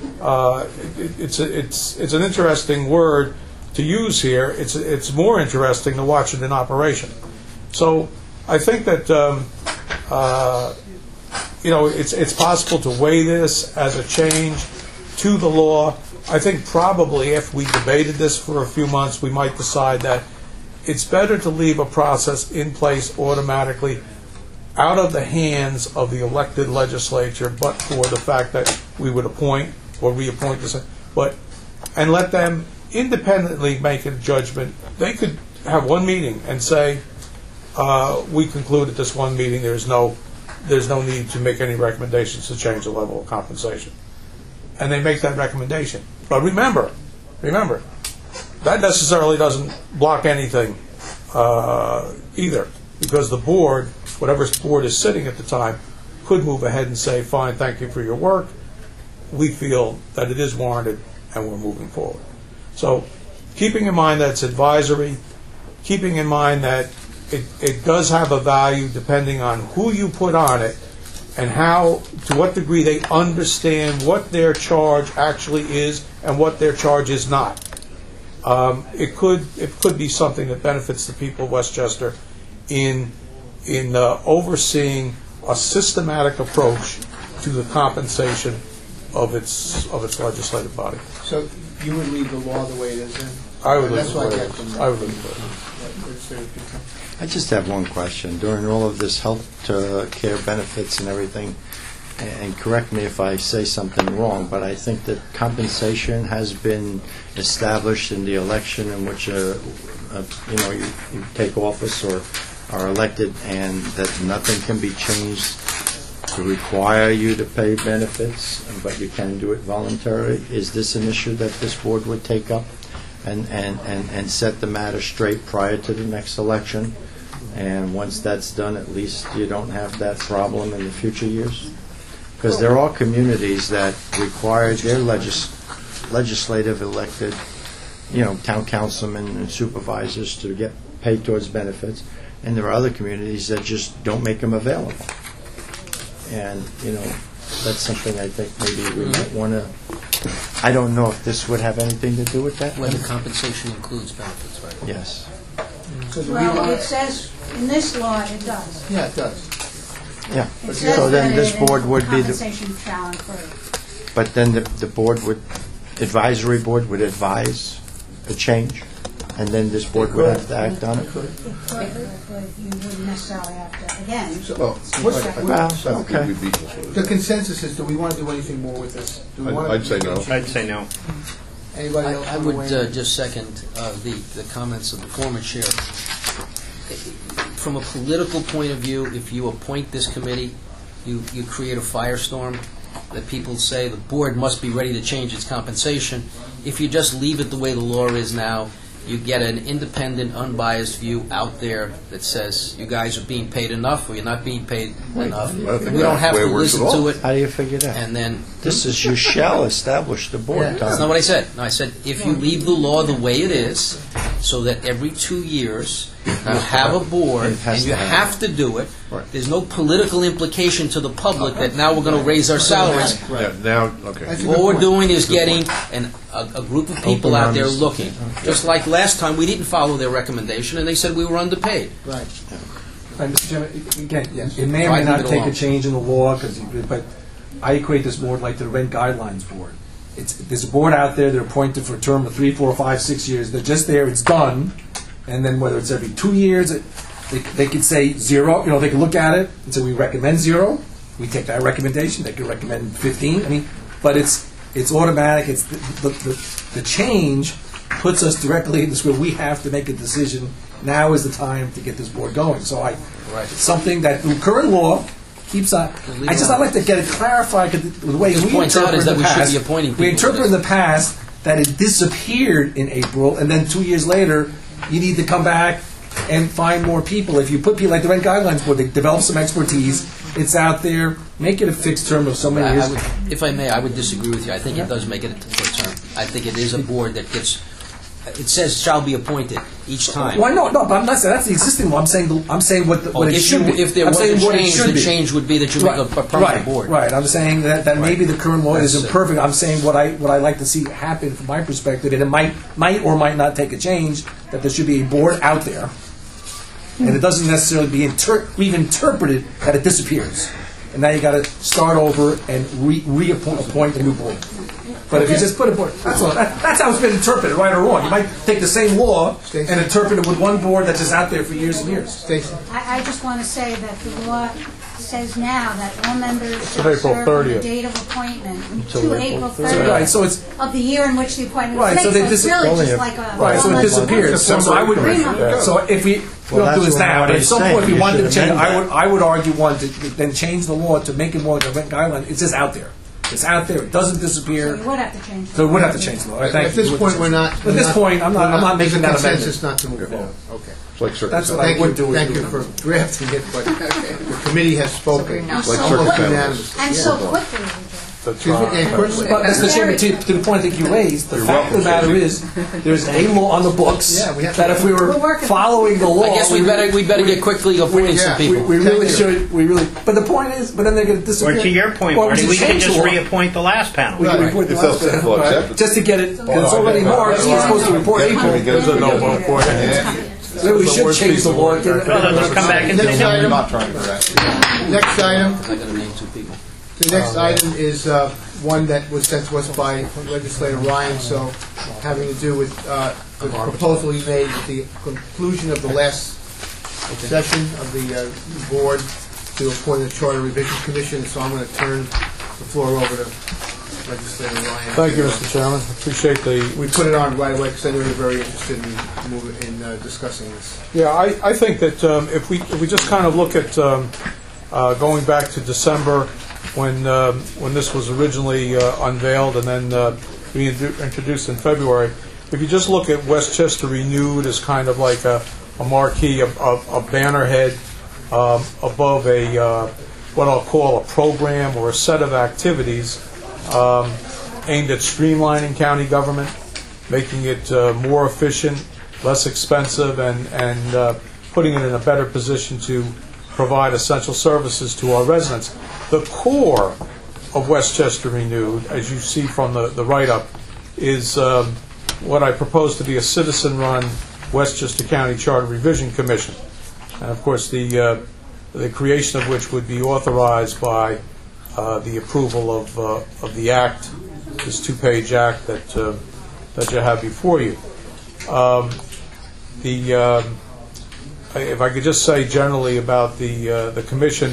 it's an interesting word to use here. It's more interesting to watch it in operation. So I think that it's possible to weigh this as a change to the law. I think probably if we debated this for a few months, we might decide that it's better to leave a process in place automatically out of the hands of the elected legislature, but for the fact that we would appoint or reappoint this, and let them independently make a judgment. They could have one meeting and say, we conclude at this one meeting there's no need to make any recommendations to change the level of compensation. And they make that recommendation. But remember, that necessarily doesn't block anything either, because the board, whatever board is sitting at the time, could move ahead and say, fine, thank you for your work. We feel that it is warranted and we're moving forward. So keeping in mind that it's advisory, keeping in mind that it does have a value depending on who you put on it and how, to what degree they understand what their charge actually is and what their charge is not. It could be something that benefits the people of Westchester in overseeing a systematic approach to the compensation of its legislative body. So you would leave the law the way it is then? I would leave That's it what I the way get it from is. that. I would leave it the way it is. I just have one question. During all of this health care benefits and everything, and correct me if I say something wrong, but I think that compensation has been established in the election in which you take office or are elected, and that nothing can be changed to require you to pay benefits, but you can do it voluntarily. Is this an issue that this board would take up and set the matter straight prior to the next election? And once that's done, at least you don't have that problem in the future years? Because there are communities that require their legislative elected, town councilmen and supervisors to get paid towards benefits, and there are other communities that just don't make them available. And, that's something I think maybe we might want to, I don't know if this would have anything to do with that. When the compensation includes benefits, right? Yes. So do we Well, want- it says, in this law, it does. Yeah, it does. Yeah. It says So then that this it- board would be the, compensation shall include. but then the board would, advisory board would advise a change, and then this board would have to act on it? It could, but you wouldn't necessarily have to, again. Well, what's- Well, okay. We'd be equal. The consensus is, do we want to do anything more with this? Do we want to- I'd say no. I'd say no. Anybody else? I wanna would weigh in? just second the comments of the former chair. From a political point of view, if you appoint this committee, you create a firestorm that people say the board must be ready to change its compensation. If you just leave it the way the law is now, you get an independent, unbiased view out there that says you guys are being paid enough or you're not being paid enough. I don't think We don't that's have the way to it works listen at all. to it, How do you figure that? and then This is, you shall establish the board, that's Tom. not what I said. No, I said if you leave the law the way it is, so that every 2 years you have a board It has and you to happen. have to do it, Right. there's no political implication to the public that now we're going to raise our salaries. Yeah, now, okay. That's a good All we're point. doing is getting a group of people Open out there honest. looking. Just like last time, we didn't follow their recommendation, and they said we were underpaid. Right. Right, Mr. Chairman, again, Yes. it may or Try may to not leave it take a alone. change in the law, but I equate this board like the Rent Guidelines Board. There's a board out there, they're appointed for a term of 3, 4, 5, 6 years, they're just there, it's done, and then whether it's every 2 years, they could say 0, they could look at it and say, we recommend 0, we take that recommendation, they could recommend 15, but it's automatic, it's the change puts us directly in this where we have to make a decision. Now is the time to get this board going. So it's something that the current law keeps on. I'd like to get it clarified because the way His we point out interpret is in that the we should past, be appointing we people interpret to in the past that it disappeared in April, and then 2 years later you need to come back and find more people. If you put people like the Rent Guidelines Board, they develop some expertise. It's out there. Make it a fixed term of so many years. If I may, I would disagree with you. I think it does make it a term. I think it is a board that gets. It says shall be appointed each time. Well, no, but I'm not saying that's the existing law. I'm saying what it should be. If there I'm was saying a what it change, should the be. change would be that you make a permanent board. Right. I'm saying that maybe the current law That's isn't it. perfect. I'm saying what I like to see happen from my perspective, and it might or might not take a change. That there should be a board out there, and it doesn't necessarily be we've interpreted that it disappears, and now you got to start over and appoint a new board. But if you just put a board, that's all. That's how it's been interpreted, right or wrong. You might take the same law and interpret it with one board that's just out there for years and years. Stacey? I just want to say that the law says now that all members shall April serve from 30th. the date of appointment Until to April April 30th. Right, 30th so it's of the year in which the appointment Right, was so made. they So it's really only just a- like a... right. So it disappears. So I would. Yeah. So if we don't that's do this what now, and at nobody's some point saying. we You wanted to should change, amend that. I would argue one to then change the law to make it more like a rent guideline. It's just out there. It's out there. It doesn't So disappear. you would have to change. So we would have to change the law. All right, thank At you. this point, we're not. At this point, I'm not making that amendment. Consensus not to move forward. Okay. It's like circus. That's what I Thank would you, do. thank you for drafting it, but the committee has spoken. And Like so circus quickly- animals. And so quickly, we do. the Excuse me, and quickly. But, Mr. Chairman, to the point that you raised, the fact of the matter is, there's a law on the books Yeah, we have that to- if we were We're working. following the law, I guess we better get quickly appointing some people. we really should. We really. But the point is, but then they're going to Or disappear. to your point, Or Marty, we can change just the law. reappoint the last panel. We can Right. report the If last they'll panel, accept right? it. Just to get it, because it's already March. We're supposed to report April. There's a no vote for it. Maybe we should change the law. Well, then let's come back and Next say no. item. Not trying to harass you. Next item. I got to name two people. The next item is one that was sent to us by legislator Ryan, so having to do with the proposal he made at the conclusion of the last session of the board to appoint a Charter Revision Commission, so I'm going to turn the floor over to legislator Ryan. Thank you, Mr. Chairman. Appreciate the. We put it on right away because I know you're very interested in discussing this. Yeah, I think that if we just kind of look at going back to December when this was originally unveiled and then introduced in February, if you just look at Westchester Renewed as kind of like a marquee, a bannerhead above a what I'll call a program or a set of activities aimed at streamlining county government, making it more efficient, less expensive, and putting it in a better position to provide essential services to our residents. The core of Westchester Renewed, as you see from the write-up, is what I propose to be a citizen-run Westchester County Charter Revision Commission. And of course, the creation of which would be authorized by the approval of the act, this two-page act that you have before you. If I could just say generally about the commission,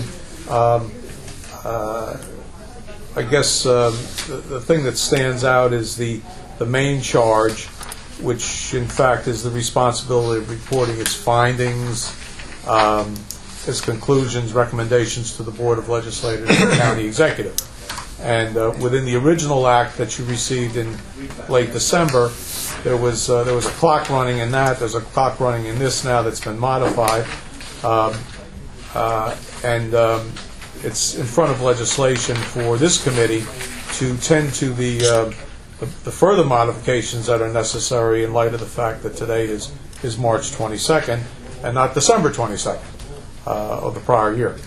I guess the thing that stands out is the main charge, which in fact is the responsibility of reporting its findings, its conclusions, recommendations to the Board of Legislators and the County Executive. And within the original act that you received in late December, there was a clock running in that. There's a clock running in this now that's been modified, and it's in front of legislation for this committee to tend to the further modifications that are necessary in light of the fact that today is March 22nd and not December 22nd of the prior year.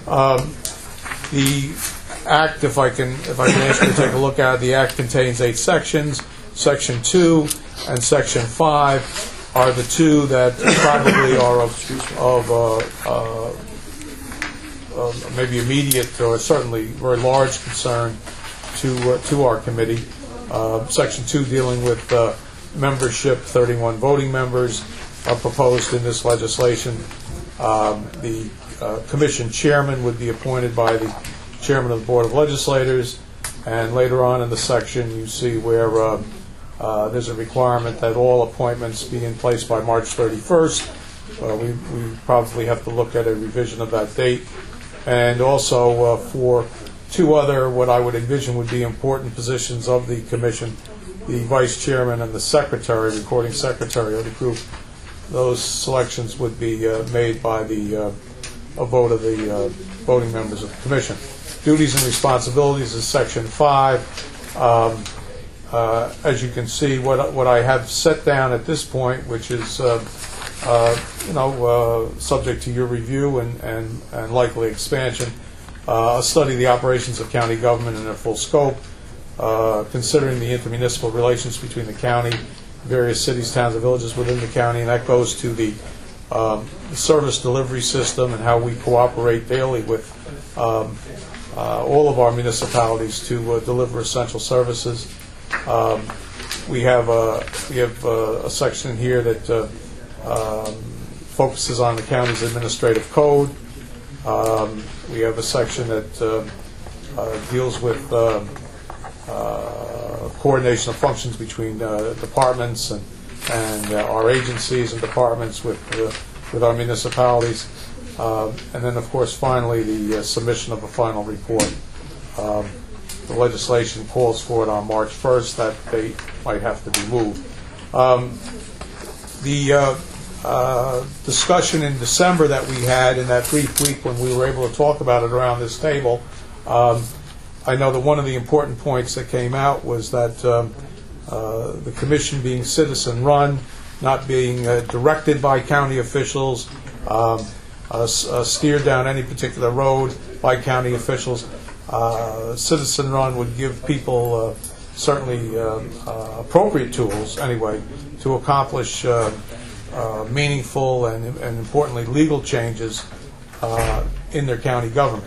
The Act, if I can ask you to take a look at it, the Act contains 8 sections. Section 2 and Section 5 are the two that probably are of maybe immediate or certainly very large concern to our committee. Section 2 dealing with membership, 31 voting members are proposed in this legislation. The commission chairman would be appointed by the chairman of the Board of Legislators, and later on in the section you see where there's a requirement that all appointments be in place by March 31st. We probably have to look at a revision of that date. And also for 2 other, what I would envision would be important positions of the commission, the vice chairman and the secretary, recording secretary of the group. Those selections would be made by a vote of the voting members of the commission. Duties and responsibilities is Section 5. As you can see, what I have set down at this point, which is subject to your review and likely expansion, study the operations of county government in their full scope, considering the intermunicipal relations between the county, various cities, towns, and villages within the county, and that goes to the service delivery system and how we cooperate daily with all of our municipalities to deliver essential services. We have a section here that focuses on the county's administrative code. We have a section that deals with coordination of functions between departments and our agencies and departments with our municipalities. And then, of course, finally, the submission of a final report. The legislation calls for it on March 1st. That date might have to be moved. The discussion in December that we had in that brief week when we were able to talk about it around this table I know that one of the important points that came out was that the commission being citizen-run, not being directed by county officials, steered down any particular road by county officials. Citizen-run would give people certainly appropriate tools, anyway, to accomplish meaningful and importantly legal changes in their county government.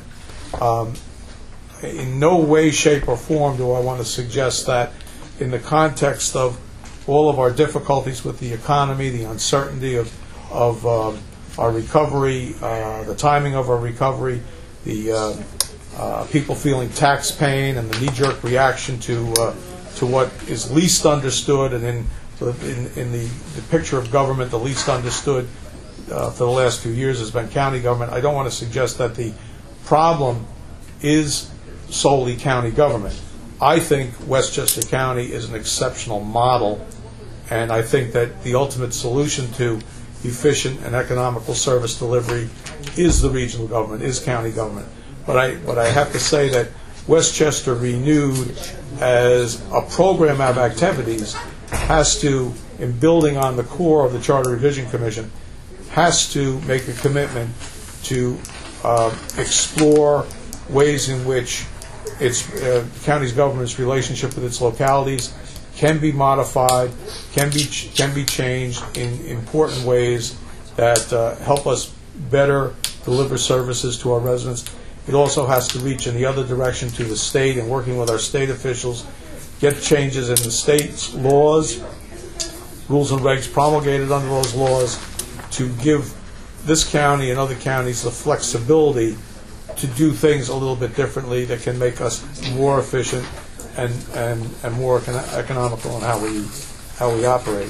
In no way, shape, or form do I want to suggest that in the context of all of our difficulties with the economy, the uncertainty of our recovery, the timing of our recovery, the people feeling tax pain and the knee-jerk reaction to what is least understood, and in the picture of government, the least understood for the last few years has been county government. I don't want to suggest that the problem is solely county government. I think Westchester County is an exceptional model, and I think that the ultimate solution to efficient and economical service delivery is the regional government, is county government. But I have to say that Westchester Renewed, as a program of activities, has to, in building on the core of the Charter Revision Commission, has to make a commitment to explore ways in which its county's government's relationship with its localities can be modified, can be changed in important ways that help us better deliver services to our residents. It also has to reach in the other direction to the state, and working with our state officials, get changes in the state's laws, rules and regs promulgated under those laws, to give this county and other counties the flexibility to do things a little bit differently that can make us more efficient and more economical in how we operate.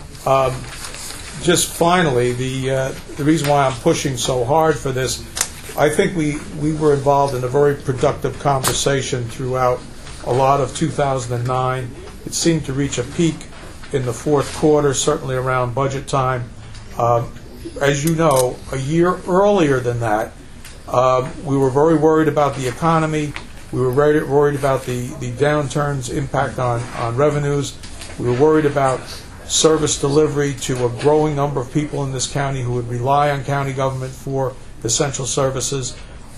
Just finally, the reason why I'm pushing so hard for this, I think we were involved in a very productive conversation throughout a lot of 2009. It seemed to reach a peak in the fourth quarter, certainly around budget time. As you know, a year earlier than that, we were very worried about the economy. We were very worried about the downturn's impact on revenues. We were worried about service delivery to a growing number of people in this county who would rely on county government for essential services.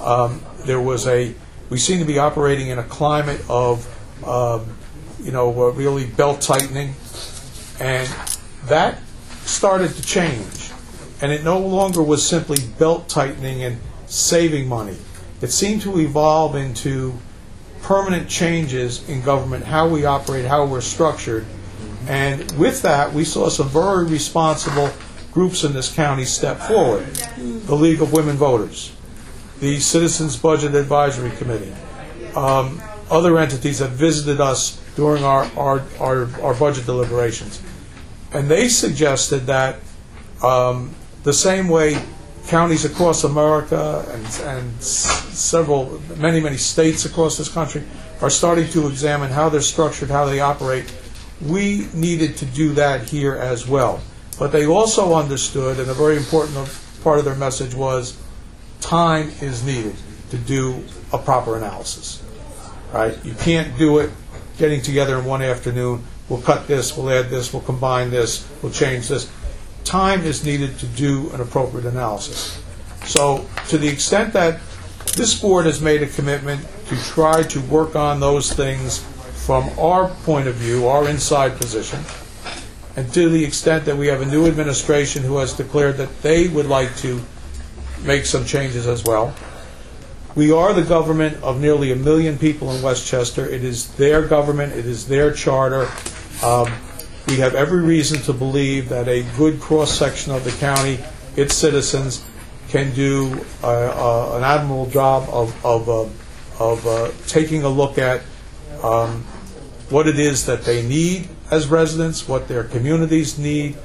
We seem to be operating in a climate of, really belt tightening, and that started to change. And it no longer was simply belt tightening and saving money. It seemed to evolve into permanent changes in government, how we operate, how we're structured. And with that, we saw some very responsible groups in this county step forward. The League of Women Voters, the Citizens Budget Advisory Committee, other entities that visited us during our budget deliberations. And they suggested that the same way counties across America and many states across this country are starting to examine how they're structured, how they operate, we needed to do that here as well. But they also understood, and a very important part of their message was, time is needed to do a proper analysis. Right? You can't do it getting together in one afternoon. We'll cut this, we'll add this, we'll combine this, we'll change this. Time is needed to do an appropriate analysis. So to the extent that this board has made a commitment to try to work on those things from our point of view, our inside position, and to the extent that we have a new administration who has declared that they would like to make some changes as well. We are the government of nearly 1 million people in Westchester. It is their government. It is their charter. We have every reason to believe that a good cross-section of the county, its citizens, can do an admirable job of taking a look at what it is that they need as residents, what their communities need,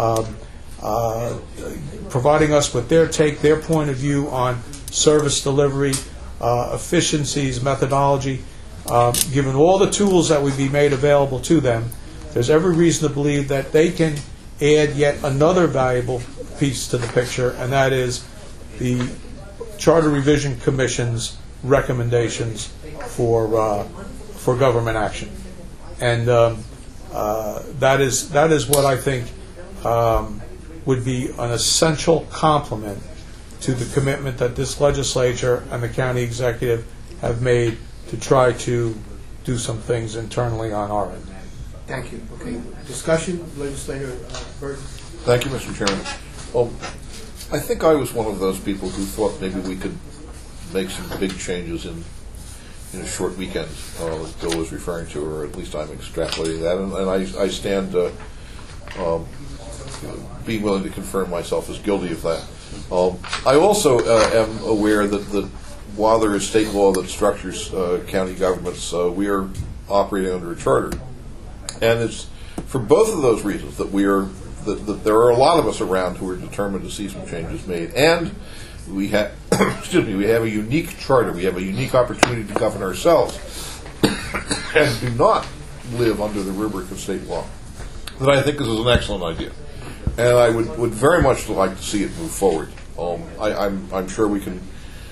providing us with their take, their point of view on service delivery, efficiencies, methodology. Given all the tools that would be made available to them, there's every reason to believe that they can add yet another valuable piece to the picture, and that is the Charter Revision Commission's recommendations for government action, and that is what I think would be an essential complement to the commitment that this legislature and the county executive have made to try to do some things internally on our end. Thank you. Okay. Discussion, Legislator Burton. Thank you, Mr. Chairman. I think I was one of those people who thought maybe we could make some big changes in a short weekend, as Bill was referring to, or at least I'm extrapolating that, and I stand being willing to confirm myself as guilty of that. I also am aware that while there is state law that structures county governments, we are operating under a charter, and it's for both of those reasons that that there are a lot of us around who are determined to see some changes made, and we have we have a unique charter, we have a unique opportunity to govern ourselves, and do not live under the rubric of state law. That I think this is an excellent idea, and I would very much like to see it move forward. I'm sure we can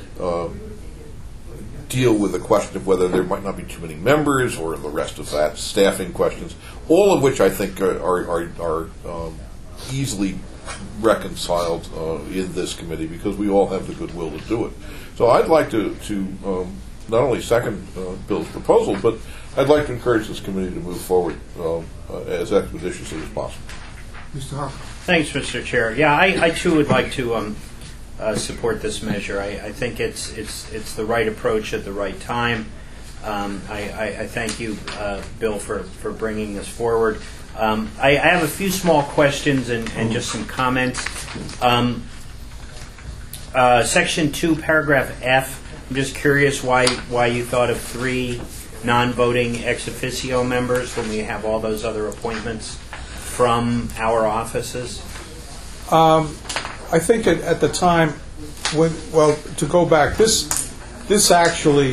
deal with the question of whether there might not be too many members or the rest of that, staffing questions, all of which I think are easily reconciled in this committee because we all have the goodwill to do it. So I'd like to not only second Bill's proposal, but I'd like to encourage this committee to move forward as expeditiously as possible. Mr. Harper. Thanks, Mr. Chair. Yeah, I too would like to support this measure. I think it's the right approach at the right time. I thank you, Bill, for bringing this forward. I have a few small questions and just some comments. Section 2, paragraph F. I'm just curious why you thought of 3 non-voting ex officio members when we have all those other appointments from our offices. I think at the time, to go back, this actually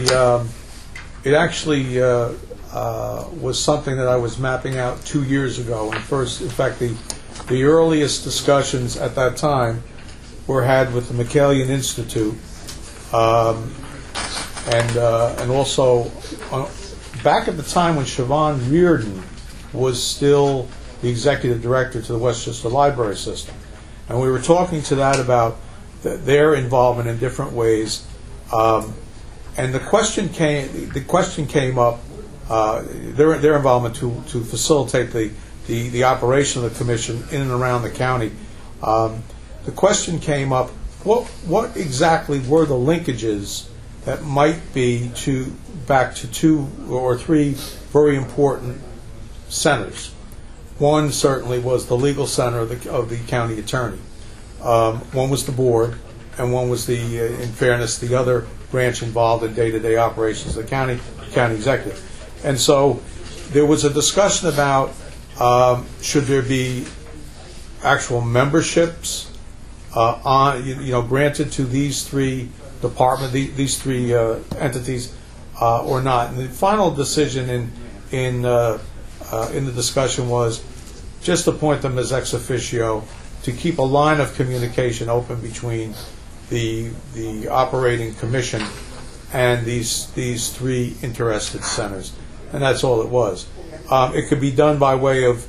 was something that I was mapping out 2 years ago. And in fact, the earliest discussions at that time were had with the McCallion Institute, and also back at the time when Siobhan Reardon was still the executive director to the Westchester Library System. And we were talking to that about their involvement in different ways. And the question came up, their involvement to facilitate the operation of the commission in and around the county. The question came up, what exactly were the linkages that might be back to 2 or 3 very important centers? One certainly was the legal center of the county attorney. One was the board, and one was in fairness, the other branch involved in day-to-day operations of the county executive. And so there was a discussion about should there be actual memberships granted to these 3 departments, these 3 entities, or not. And the final decision in the discussion was just appoint them as ex officio to keep a line of communication open between the operating commission and these 3 interested centers, and that's all it was. It could be done by way of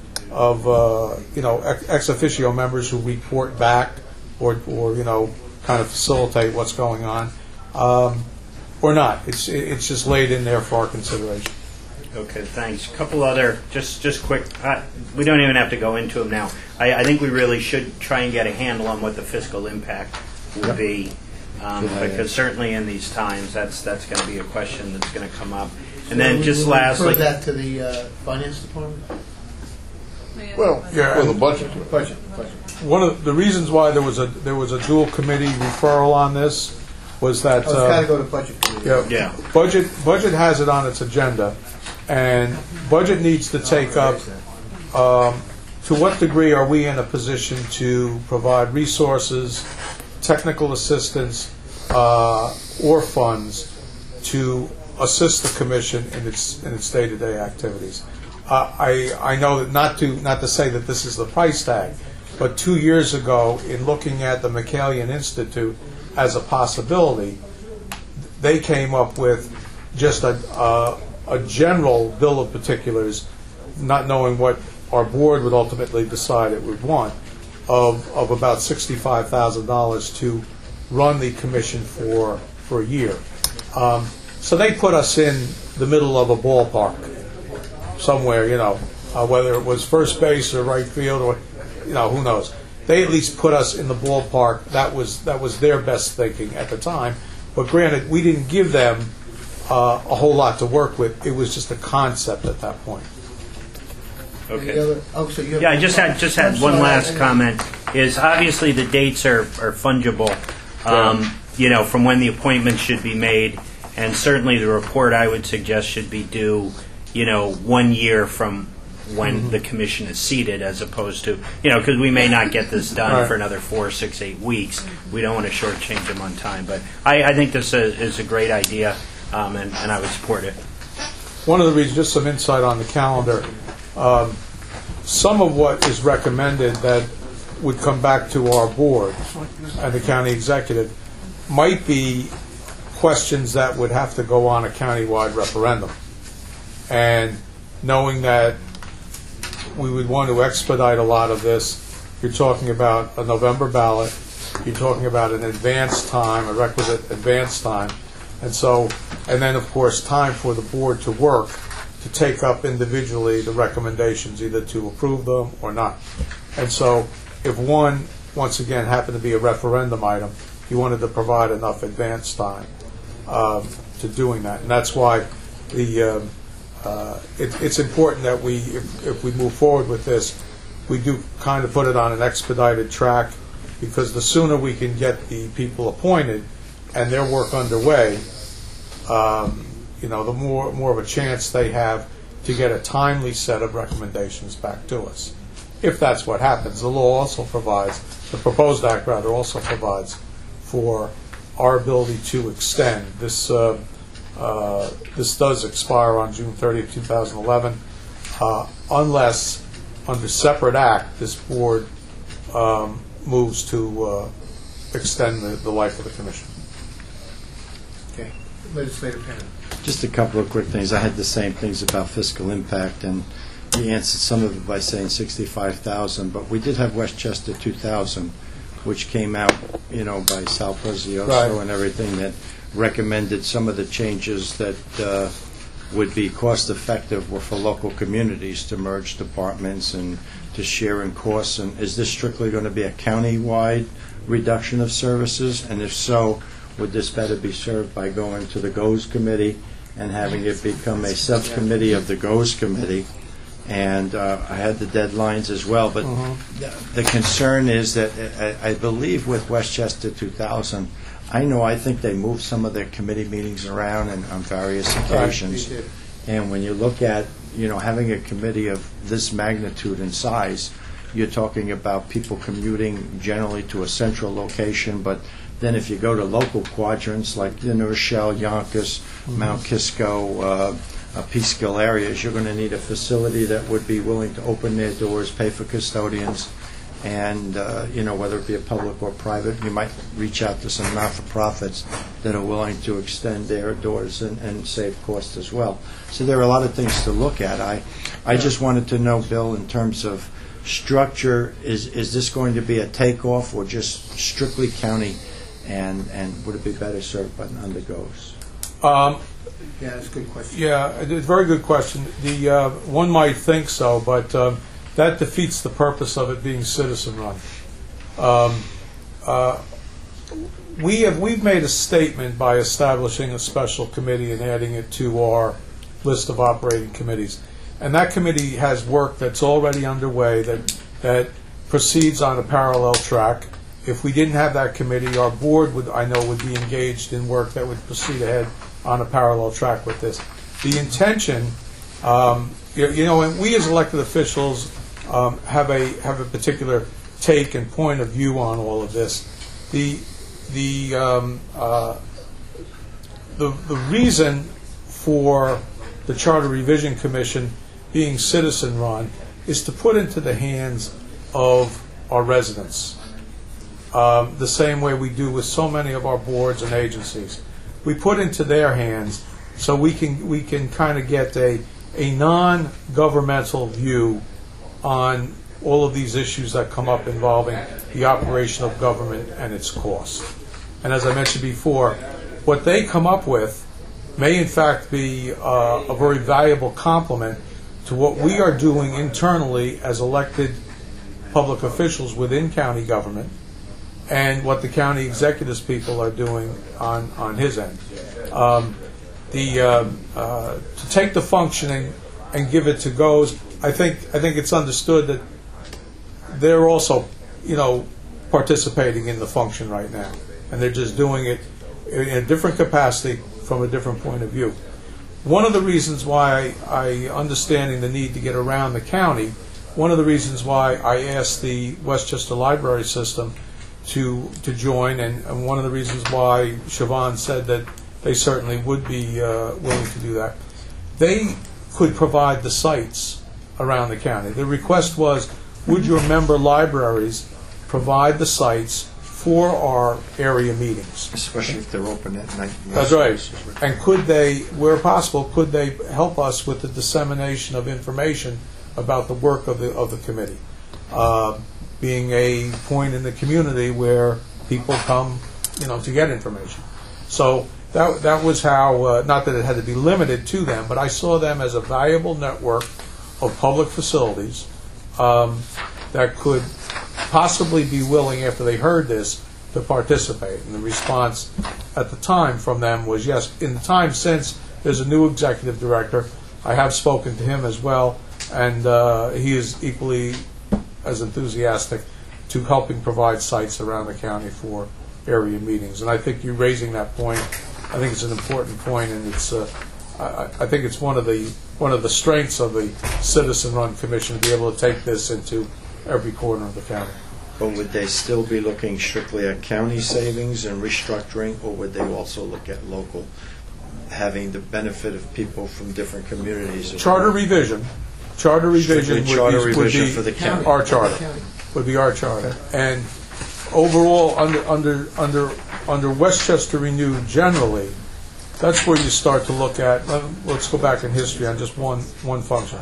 ex officio members who report back or kind of facilitate what's going on, or not. It's just laid in there for our consideration. Okay, thanks. A couple other, just quick, we don't even have to go into them now. I think we really should try and get a handle on what the fiscal impact will be, because certainly in these times, that's going to be a question that's going to come up. And then just lastly... Refer that to the Finance Department? Well, the budget. One of the reasons why there was a dual committee referral on this was that... It's got to go to Budget Committee. Yeah. Budget has it on its agenda, and Budget needs to take up to what degree are we in a position to provide resources, technical assistance, or funds to assist the commission in its day-to-day activities. I know that not to say that this is the price tag, but 2 years ago, in looking at the McCallion Institute as a possibility, they came up with just a general bill of particulars, not knowing what our board would ultimately decide it would want, of about $65,000 to run the commission for a year. So they put us in the middle of a ballpark somewhere, whether it was first base or right field or, who knows. They at least put us in the ballpark. That was their best thinking at the time. But granted, we didn't give them a whole lot to work with. It was just a concept at that point. Okay. So you have Yeah, I just had one last comment. Is obviously the dates are fungible. From when the appointment should be made, and certainly the report I would suggest should be due, 1 year from when the commission is seated, as opposed to, because we may not get this done for another 4, 6, 8 weeks. We don't want to shortchange them on time. But I think this is a great idea, and I would support it. One of the reasons, just some insight on the calendar, some of what is recommended that would come back to our board and the county executive might be questions that would have to go on a countywide referendum. And knowing that we would want to expedite a lot of this, you're talking about a November ballot, you're talking about an advance time, a requisite advance time, and then of course time for the board to work to take up individually the recommendations, either to approve them or not. And so if one, once again, happened to be a referendum item, you wanted to provide enough advance time to doing that. And that's why it's important that if we move forward with this, we do kind of put it on an expedited track, because the sooner we can get the people appointed and their work underway, the more of a chance they have to get a timely set of recommendations back to us. If that's what happens, the law also provides, the proposed act rather, also provides for our ability to extend. This does expire on June 30th, 2011, unless under separate act this board moves to extend the life of the commission. Okay. Legislator Pennon. Just a couple of quick things. I had the same things about fiscal impact, and he answered some of it by saying 65,000, but we did have Westchester 2000, which came out, by Sal Prezioso and everything, that recommended some of the changes that would be cost effective for local communities to merge departments and to share in costs. And is this strictly going to be a county-wide reduction of services? And if so, would this better be served by going to the GOES committee and having it become a subcommittee of the GOES committee? And I had the deadlines as well, but the concern is that I believe with Westchester 2000, I think they moved some of their committee meetings around and on various occasions. And when you look at, having a committee of this magnitude and size, you're talking about people commuting generally to a central location, but then if you go to local quadrants like New Rochelle, Yonkers, Mount Kisco, Peekskill areas, you're going to need a facility that would be willing to open their doors, pay for custodians, and whether it be a public or private, you might reach out to some not-for-profits that are willing to extend their doors and save costs as well. So there are a lot of things to look at. I just wanted to know, Bill, in terms of structure, is this going to be a takeoff or just strictly county, and would it be better served by GOES? Yeah, that's a good question. Yeah, it's a very good question. The one might think so, but that defeats the purpose of it being citizen-run. We've made a statement by establishing a special committee and adding it to our list of operating committees, and that committee has work that's already underway that proceeds on a parallel track. If we didn't have that committee, our board would be engaged in work that would proceed ahead on a parallel track with this. The intention, and we as elected officials have a particular take and point of view on all of this. The reason for the Charter Revision Commission being citizen-run is to put into the hands of our residents, the same way we do with so many of our boards and agencies. We put into their hands so we can kind of get a non-governmental view on all of these issues that come up involving the operation of government and its costs. And as I mentioned before, what they come up with may in fact be a very valuable complement to what we are doing internally as elected public officials within county government and what the county executives people are doing on his end. To take the functioning and give it to GOES, I think it's understood that they're also, participating in the function right now, and they're just doing it in a different capacity from a different point of view. One of the reasons why I understanding the need to get around the county, one of the reasons why I asked the Westchester Library System to join, and one of the reasons why Siobhan said that they certainly would be willing to do that, they could provide the sites around the county. The request was, would your member libraries provide the sites for our area meetings? Especially if they're open at night. That's right. And could they, where possible, could they help us with the dissemination of information about the work of the committee? Being a point in the community where people come, to get information. So that was how, not that it had to be limited to them, but I saw them as a valuable network of public facilities that could possibly be willing, after they heard this, to participate. And the response at the time from them was yes. In the time since, there's a new executive director. I have spoken to him as well, and he is equally as enthusiastic to helping provide sites around the county for area meetings. And I think you raising that point, I think it's an important point, and it's I think it's one of the strengths of the citizen-run commission to be able to take this into every corner of the county. But would they still be looking strictly at county savings and restructuring, or would they also look at local, having the benefit of people from different communities? Charter revision would be for the county. Our charter. Would be our charter. And overall, under Westchester Renewed generally, that's where you start to look at. Let's go back in history on just one function.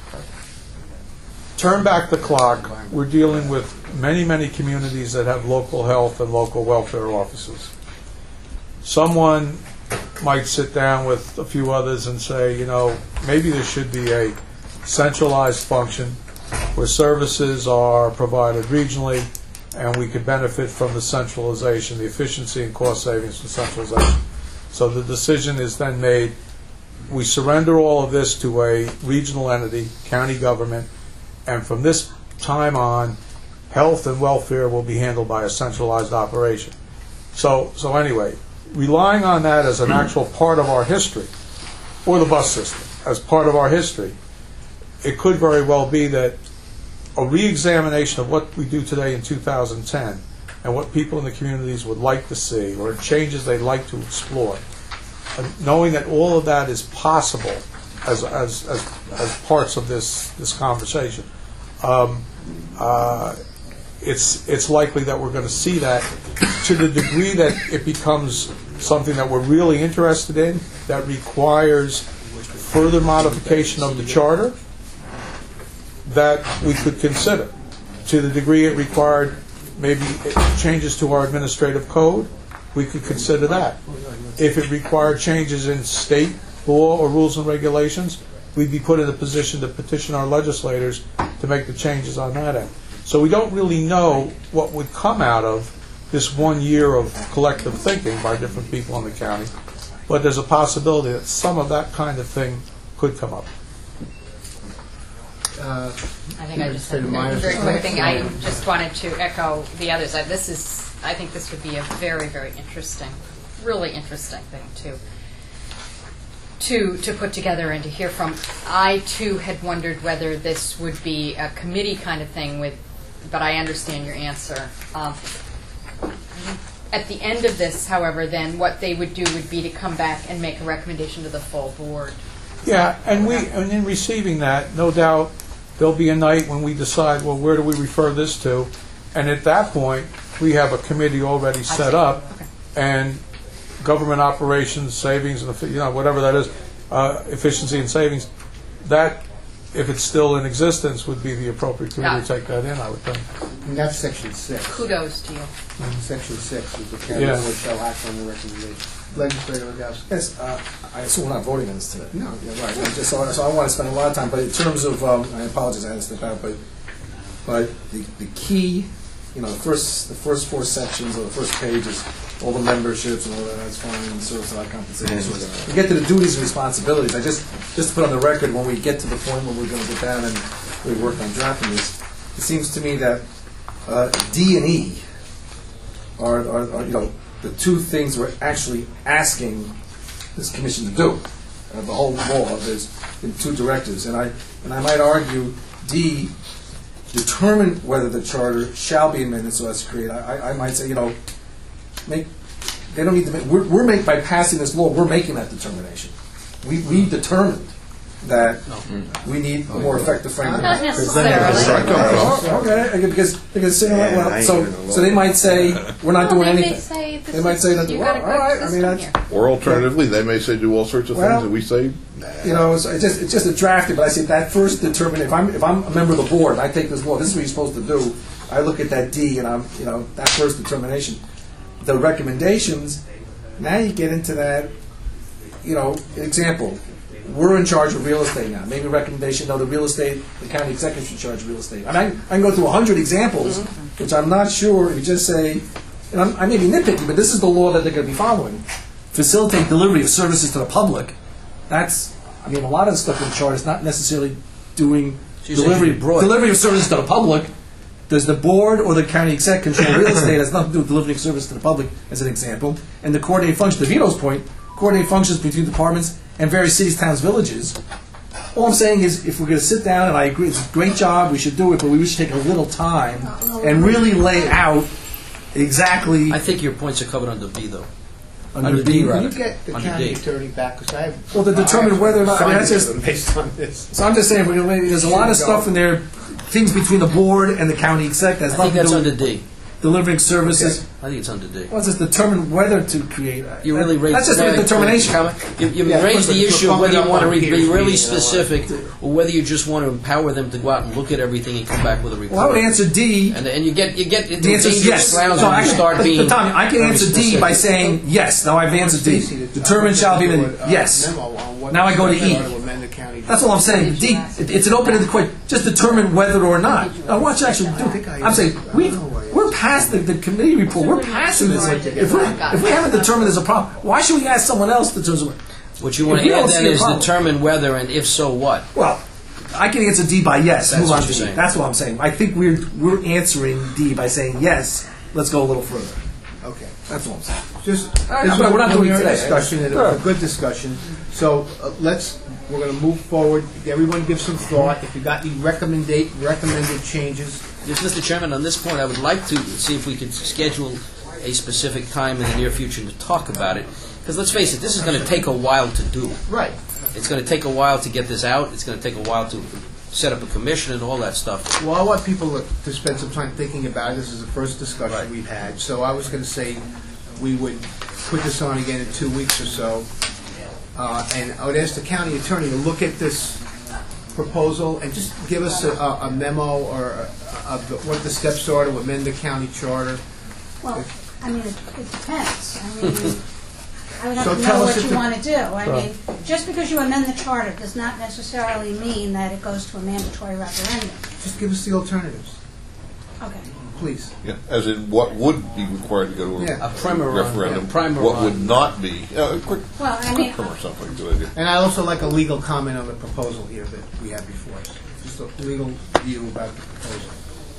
Turn back the clock. We're dealing with many communities that have local health and local welfare offices. Someone might sit down with a few others and say, maybe there should be a centralized function where services are provided regionally, and we could benefit from the centralization, the efficiency and cost savings from centralization. So the decision is then made, we surrender all of this to a regional entity, county government, and from this time on, health and welfare will be handled by a centralized operation. So anyway, relying on that as an actual part of our history, or the bus system as part of our history, it could very well be that a re-examination of what we do today in 2010 and what people in the communities would like to see, or changes they'd like to explore, knowing that all of that is possible as parts of this conversation, it's likely that we're going to see that to the degree that it becomes something that we're really interested in, that requires further modification of the charter, that we could consider. To the degree it required maybe changes to our administrative code, we could consider that. If it required changes in state law or rules and regulations, we'd be put in a position to petition our legislators to make the changes on that end. So we don't really know what would come out of this 1 year of collective thinking by different people in the county, but there's a possibility that some of that kind of thing could come up. I think I just had a very quick thing. I just wanted to echo the others. I think this would be a very, very interesting, really interesting thing to put together and to hear from. I too had wondered whether this would be a committee kind of thing but I understand your answer. At the end of this, however, then what they would do would be to come back and make a recommendation to the full board. Yeah, and in receiving that, no doubt, there'll be a night when we decide, well, where do we refer this to? And at that point, we have a committee already set up, and government operations, savings, and whatever that is, efficiency and savings, that, if it's still in existence, would be the appropriate committee to take that in, I would think. And that's section 6. Kudos to you. Section 6 is the county board shall act on the recommendation. Legislator Legowski. Yes, I assume we're not voting on this today. No. Yeah, right. So I want to spend a lot of time, but in terms of, I apologize, I had to step out, but the key, the first 4 sections or the first page is all the memberships and all that, that's fine, and service and compensation. We get to the duties and responsibilities. I just to put on the record, when we get to the point where we're going to get down and we work on drafting this, it seems to me that D and E are the two things we're actually asking this commission to do. The whole law, there's in 2 directives, and I might argue D, determine whether the charter shall be amended so as to create. I might say, they don't need to make, by passing this law, we're making that determination. We determined that we need a more effective framework. Not necessarily. Okay, because so they might say we're not doing anything. They might say that. Well, all right. I mean, that's. Or alternatively, they may say do all sorts of things, and we say, nah. It's just a drafting. But I say that first determine if I'm a member of the board, and I take this law. This is what you're supposed to do. I look at that D, and I'm that first determination. The recommendations. Now you get into that. Example. We're in charge of real estate now. Maybe a recommendation, the real estate, the county executive should charge real estate. And I can go through 100 examples, which I'm not sure if you just say, and I may be nitpicky, but this is the law that they're going to be following. Facilitate delivery of services to the public. That's, a lot of the stuff in the chart is not necessarily doing delivery of services to the public. Does the board or the county exec control real estate? It has nothing to do with delivering service to the public, as an example. And the coordinate function, to Vito's point, coordinate functions between departments and various cities, towns, villages. All I'm saying is, if we're going to sit down, and I agree, it's a great job, we should do it, but we should take a little time and really lay out exactly. I think your points are covered under B, though. Under D, Can right? you get the county attorney back? Because I have. Well, to determine whether or not. That's just based on this. So I'm just saying, there's a lot of stuff in there, things between the board and the county exec. I think that's under D. Delivering services. Okay. I think it's under D. Well, it's just determine whether to create. You really raised that's just a determination. You raised the issue of whether you want to be really specific or whether you just want to empower them to go out and look at everything and come back with a report. Well, I would answer D. And you get into the answer is yes. grounds when you start being. Tommy, I can answer D by saying yes. Now I've answered D. Determine shall be amended. Yes. Now I go to E. That's all I'm saying. D. It's an open-ended question. Just determine whether or not. Now watch actually do. I'm saying we're past the committee report. We're passing this. If we haven't determined there's a problem, why should we ask someone else to determine? What you want to add then is determine whether and if so what. Well, I can answer D by yes. That's Move on what to you're D. saying. That's what I'm saying. I think we're answering D by saying yes. Let's go a little further. Okay. That's what I'm saying. But we're not doing it today. Discussion. It was a good discussion. So we're going to move forward. Everyone give some thought. If you got any recommended changes. Yes, Mr. Chairman, on this point, I would like to see if we could schedule a specific time in the near future to talk about it. Because let's face it, this is going to take a while to do. Right. It's going to take a while to get this out. It's going to take a while to set up a commission and all that stuff. Well, I want people to spend some time thinking about it. This is the first discussion we've had. So I was going to say we would put this on again in 2 weeks or so. And I would ask the county attorney to look at this proposal and just give us a memo or what the steps are to amend the county charter. Well, it depends. I would have So to tell know us what if you want to do. Just because you amend the charter does not necessarily mean that it goes to a mandatory referendum. Just give us the alternatives, Okay. please. Yeah, as in what would be required to go to A primer referendum, primer what on- would not be. A quick Well, primer something, good idea. And I also like a legal comment on the proposal here that we have before us. Just a legal view about the proposal.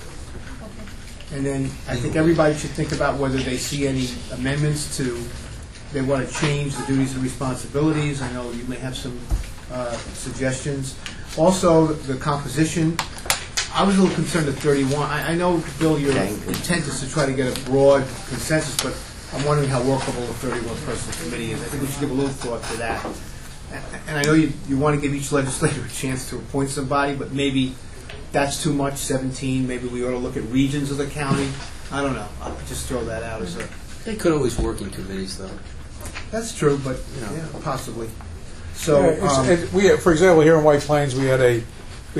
And then I think everybody should think about whether they see any amendments to, they want to change the duties and responsibilities. I know you may have some suggestions. Also, the composition. I was a little concerned at 31. I know, Bill, your intent is to try to get a broad consensus, but I'm wondering how workable a 31-person committee is. I think we should give a little thought to that. And I know you want to give each legislator a chance to appoint somebody, but maybe that's too much, 17. Maybe we ought to look at regions of the county. I don't know. I'll just throw that out as a... They could always work in committees, though. That's true, but, Yeah. possibly. Yeah, So, for example, here in White Plains, we had a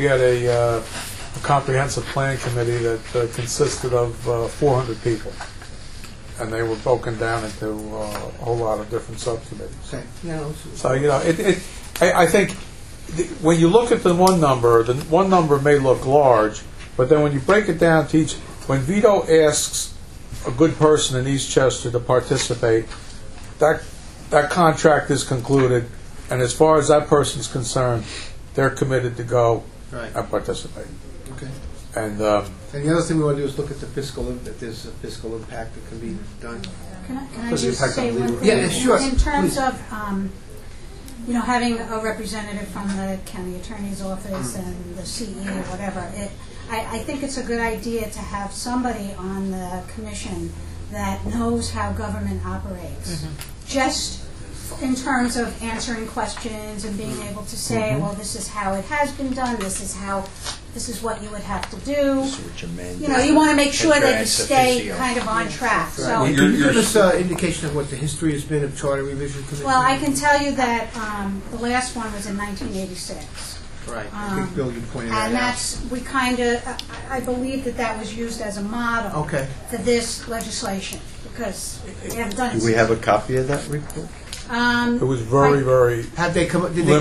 comprehensive planning committee that consisted of 400 people, and they were broken down into a whole lot of different subcommittees. okay, So I think when you look at the one number may look large, but then when you break it down to each, when Vito asks a good person in Eastchester to participate, that contract is concluded, and as far as that person's concerned, they're committed to go right, and participate. okay. And And the other thing we want to do is look at the fiscal, if there's a fiscal impact that can be done. Can I Does it just impact say on one legal- thing? Yeah, sure, In terms please. of, having a representative from the county attorney's office and the CE or whatever, I think it's a good idea to have somebody on the commission that knows how government operates. Just in terms of answering questions and being able to say, well, this is how it has been done, this is what you would have to do. You want to make sure that you Ex stay officio. kind of on track. So, Can you give us an indication of what the history has been of Charter Revision Commission? well, I can tell you that the last one was in 1986. Right, I think, Bill, you pointed that out. And that's, I believe that was used as a model Okay. for this legislation, because we haven't done it. Do we have a copy of that report? it was very, very. Did they come up with,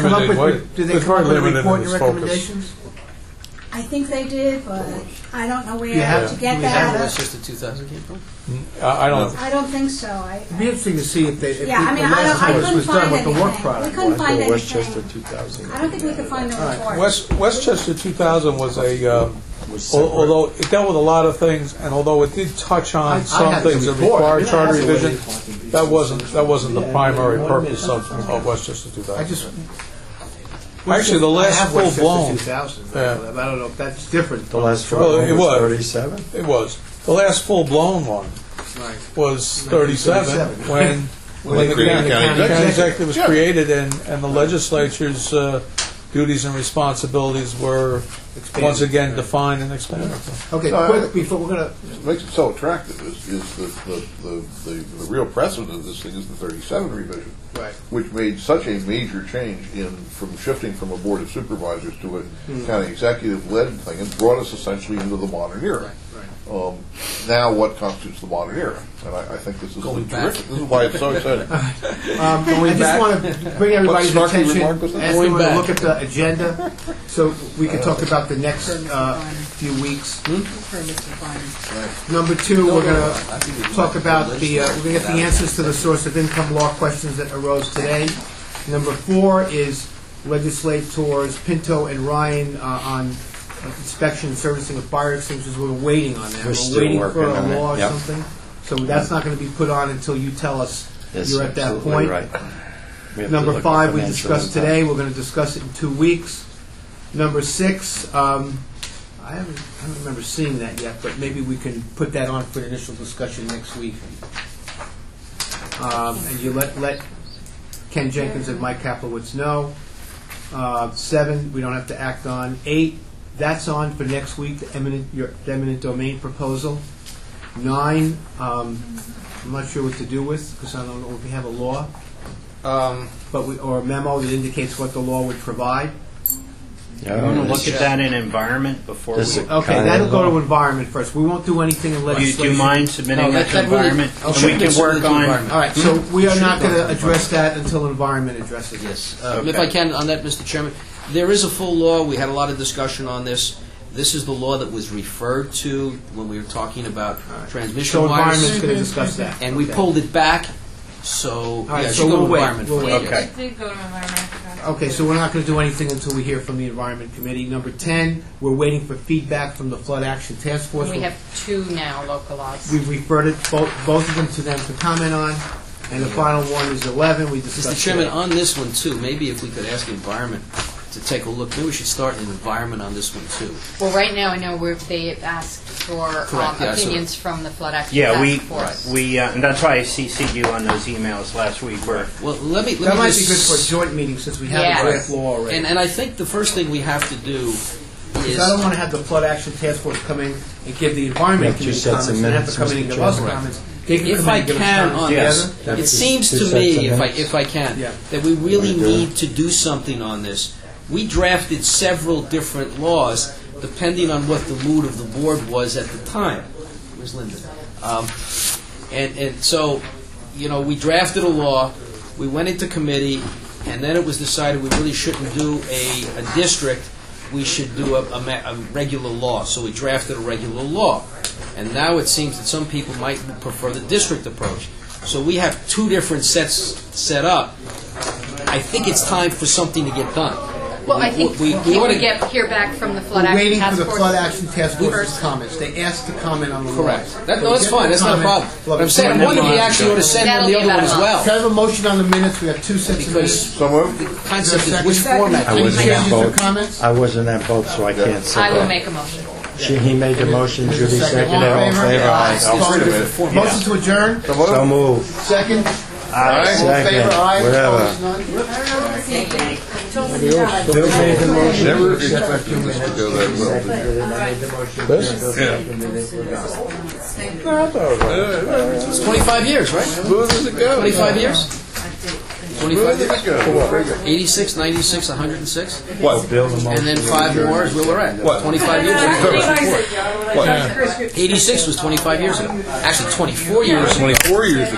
a report and recommendations? I think they did, but I don't know where You have- to get you that. have Westchester 2000 came from? I don't. I don't think so. It'd be interesting to see if the Yeah, I mean, last I time couldn't was done, find what the work anything. product We couldn't was. find Westchester anything. 2000. I don't think we could find the report. Westchester 2000 was although it dealt with a lot of things, and although it did touch on some had the things that report. required Yeah, charter absolutely. revision, that wasn't the primary purpose of Westchester 2000. I just... Actually, the last I have full Westchester blown. 2000, Yeah. I don't know if that's different. The last Well, one it was was. 37? It was the last full blown one Right. was 37 when When the they created county county executive. executive was created and the legislature's duties and responsibilities were once again defined and expanded. Okay, No, quick, before we're going to... What makes it so attractive is the real precedent of this thing is the 37 revision, Right. which made such a major change from shifting from a board of supervisors to a county executive-led thing and brought us essentially into the modern era. Now what constitutes the modern era? And I think this is terrific. This is why it's so exciting. I just want to bring everybody's What snarky attention remark was that? as we look at the agenda, so we can talk about the next few weeks. Number 2, we're going to talk about we're going to get the answers to the source of income law questions that arose today. Number 4 is legislators Pinto and Ryan on inspection and servicing of fire extinguishers. We're waiting on that. We're We're still waiting working for a on it. law or Yep. something. So that's not going to be put on until you tell us Yes, you're at that absolutely point. right. We have to Number look at 5 we financial discussed impact. today. We're going to discuss it in 2 weeks. Number 6, I don't remember seeing that yet, but maybe we can put that on for an initial discussion next week. And you let Ken Jenkins and Mike Kaplowitz know. 7, we don't have to act on. 8, that's on for next week, the eminent domain proposal. 9, I'm not sure what to do with, because I don't know if we have a law, or a memo that indicates what the law would provide. Yeah, You want to it's- look at that in environment before This we... is- Okay, Kind that'll of go to law. environment first. We won't do anything in Do legislation. you mind submitting No, that to that really- environment? I'll And we submit can it work to on... environment. All right, so we are not going to address that until environment addresses it. Yes. Okay. If I can, on that, Mr. Chairman, there is a full law. We had a lot of discussion on this. This is the law that was referred to when we were talking about transmission So wires. environment's going to discuss that. And we Okay. pulled it back, so, right, yeah, it so should go to we'll wait. environment We'll first. wait. Okay. It did go to environment. Okay, so we're not going to do anything until we hear from the Environment Committee. Number 10, we're waiting for feedback from the Flood Action Task Force. We have 2 now, local laws. We've referred it, both of them to them to comment on, and the final one is 11, we discussed Mr. Chairman, today. on this one too, maybe if we could ask environment to take a look, maybe we should start in environment on this one too. Well, right now, I know they asked for Correct, yeah, I saw opinions from the Flood Action Yeah, Task Force. and that's why I CC'd you on those emails last week where Well, let me That might be just- good for a joint meeting, since we have Yes. a draft law already. And I think the first thing we have to do Because is... I don't want to have the Flood Action Task Force come in and give the Environment Yeah, 2 Committee sets of comments, and have minutes, to come in and Mr. give us Chairman. comments, They can if come I in and give us can comments on together. this, That'd it be- seems Two to sets me, of minutes. if I can, Yeah. that we really Wanna do it? need to do something on this. We drafted several different laws depending on what the mood of the board was at the time. Where's Linda? And so, you know, we drafted a law, we went into committee, and then it was decided we really shouldn't do a district, we should do a regular law. So we drafted a regular law. And now it seems that some people might prefer the district approach. So we have two different sets set up. I think it's time for something to get done. Well, I think we can ought we to hear back from the Flood We're Action waiting Task for the Force? Flood Action Task Force's First. comments. They asked to comment on the laws. Correct. So No, we that's get fine. their That's not a comment. problem. Well, But I'm saying, I before wonder if we- we actually ought to send That'll one the be other about one a as month. well. Can I have a motion on the minutes? We have two sets of minutes. Because So moved. the Is there concept a is which second? format. I Any wasn't at changes or both. comments? I wasn't at both, so I can't say I will that. make a motion. He made the motion, Is there a Judy seconded, all in favor? Aye. Oh, wait a minute. Motion to adjourn? So moved. Second? Aye. All in Second. favor? Aye. Whatever. Opposed? None? Bill made the motion. Never Judy expected this to go that well. seconded, and I made the motion. This? Bill seconded it, we're done. It's 25 years, right? Smooth as it goes. 25 years? 25 Smooth as years? it goes. 86, 96, 106? What? Bill the motion. And then 5 more is where we're at. What? 25 years? What? 86 was 25 years ago. Actually, 24 years ago. 24 years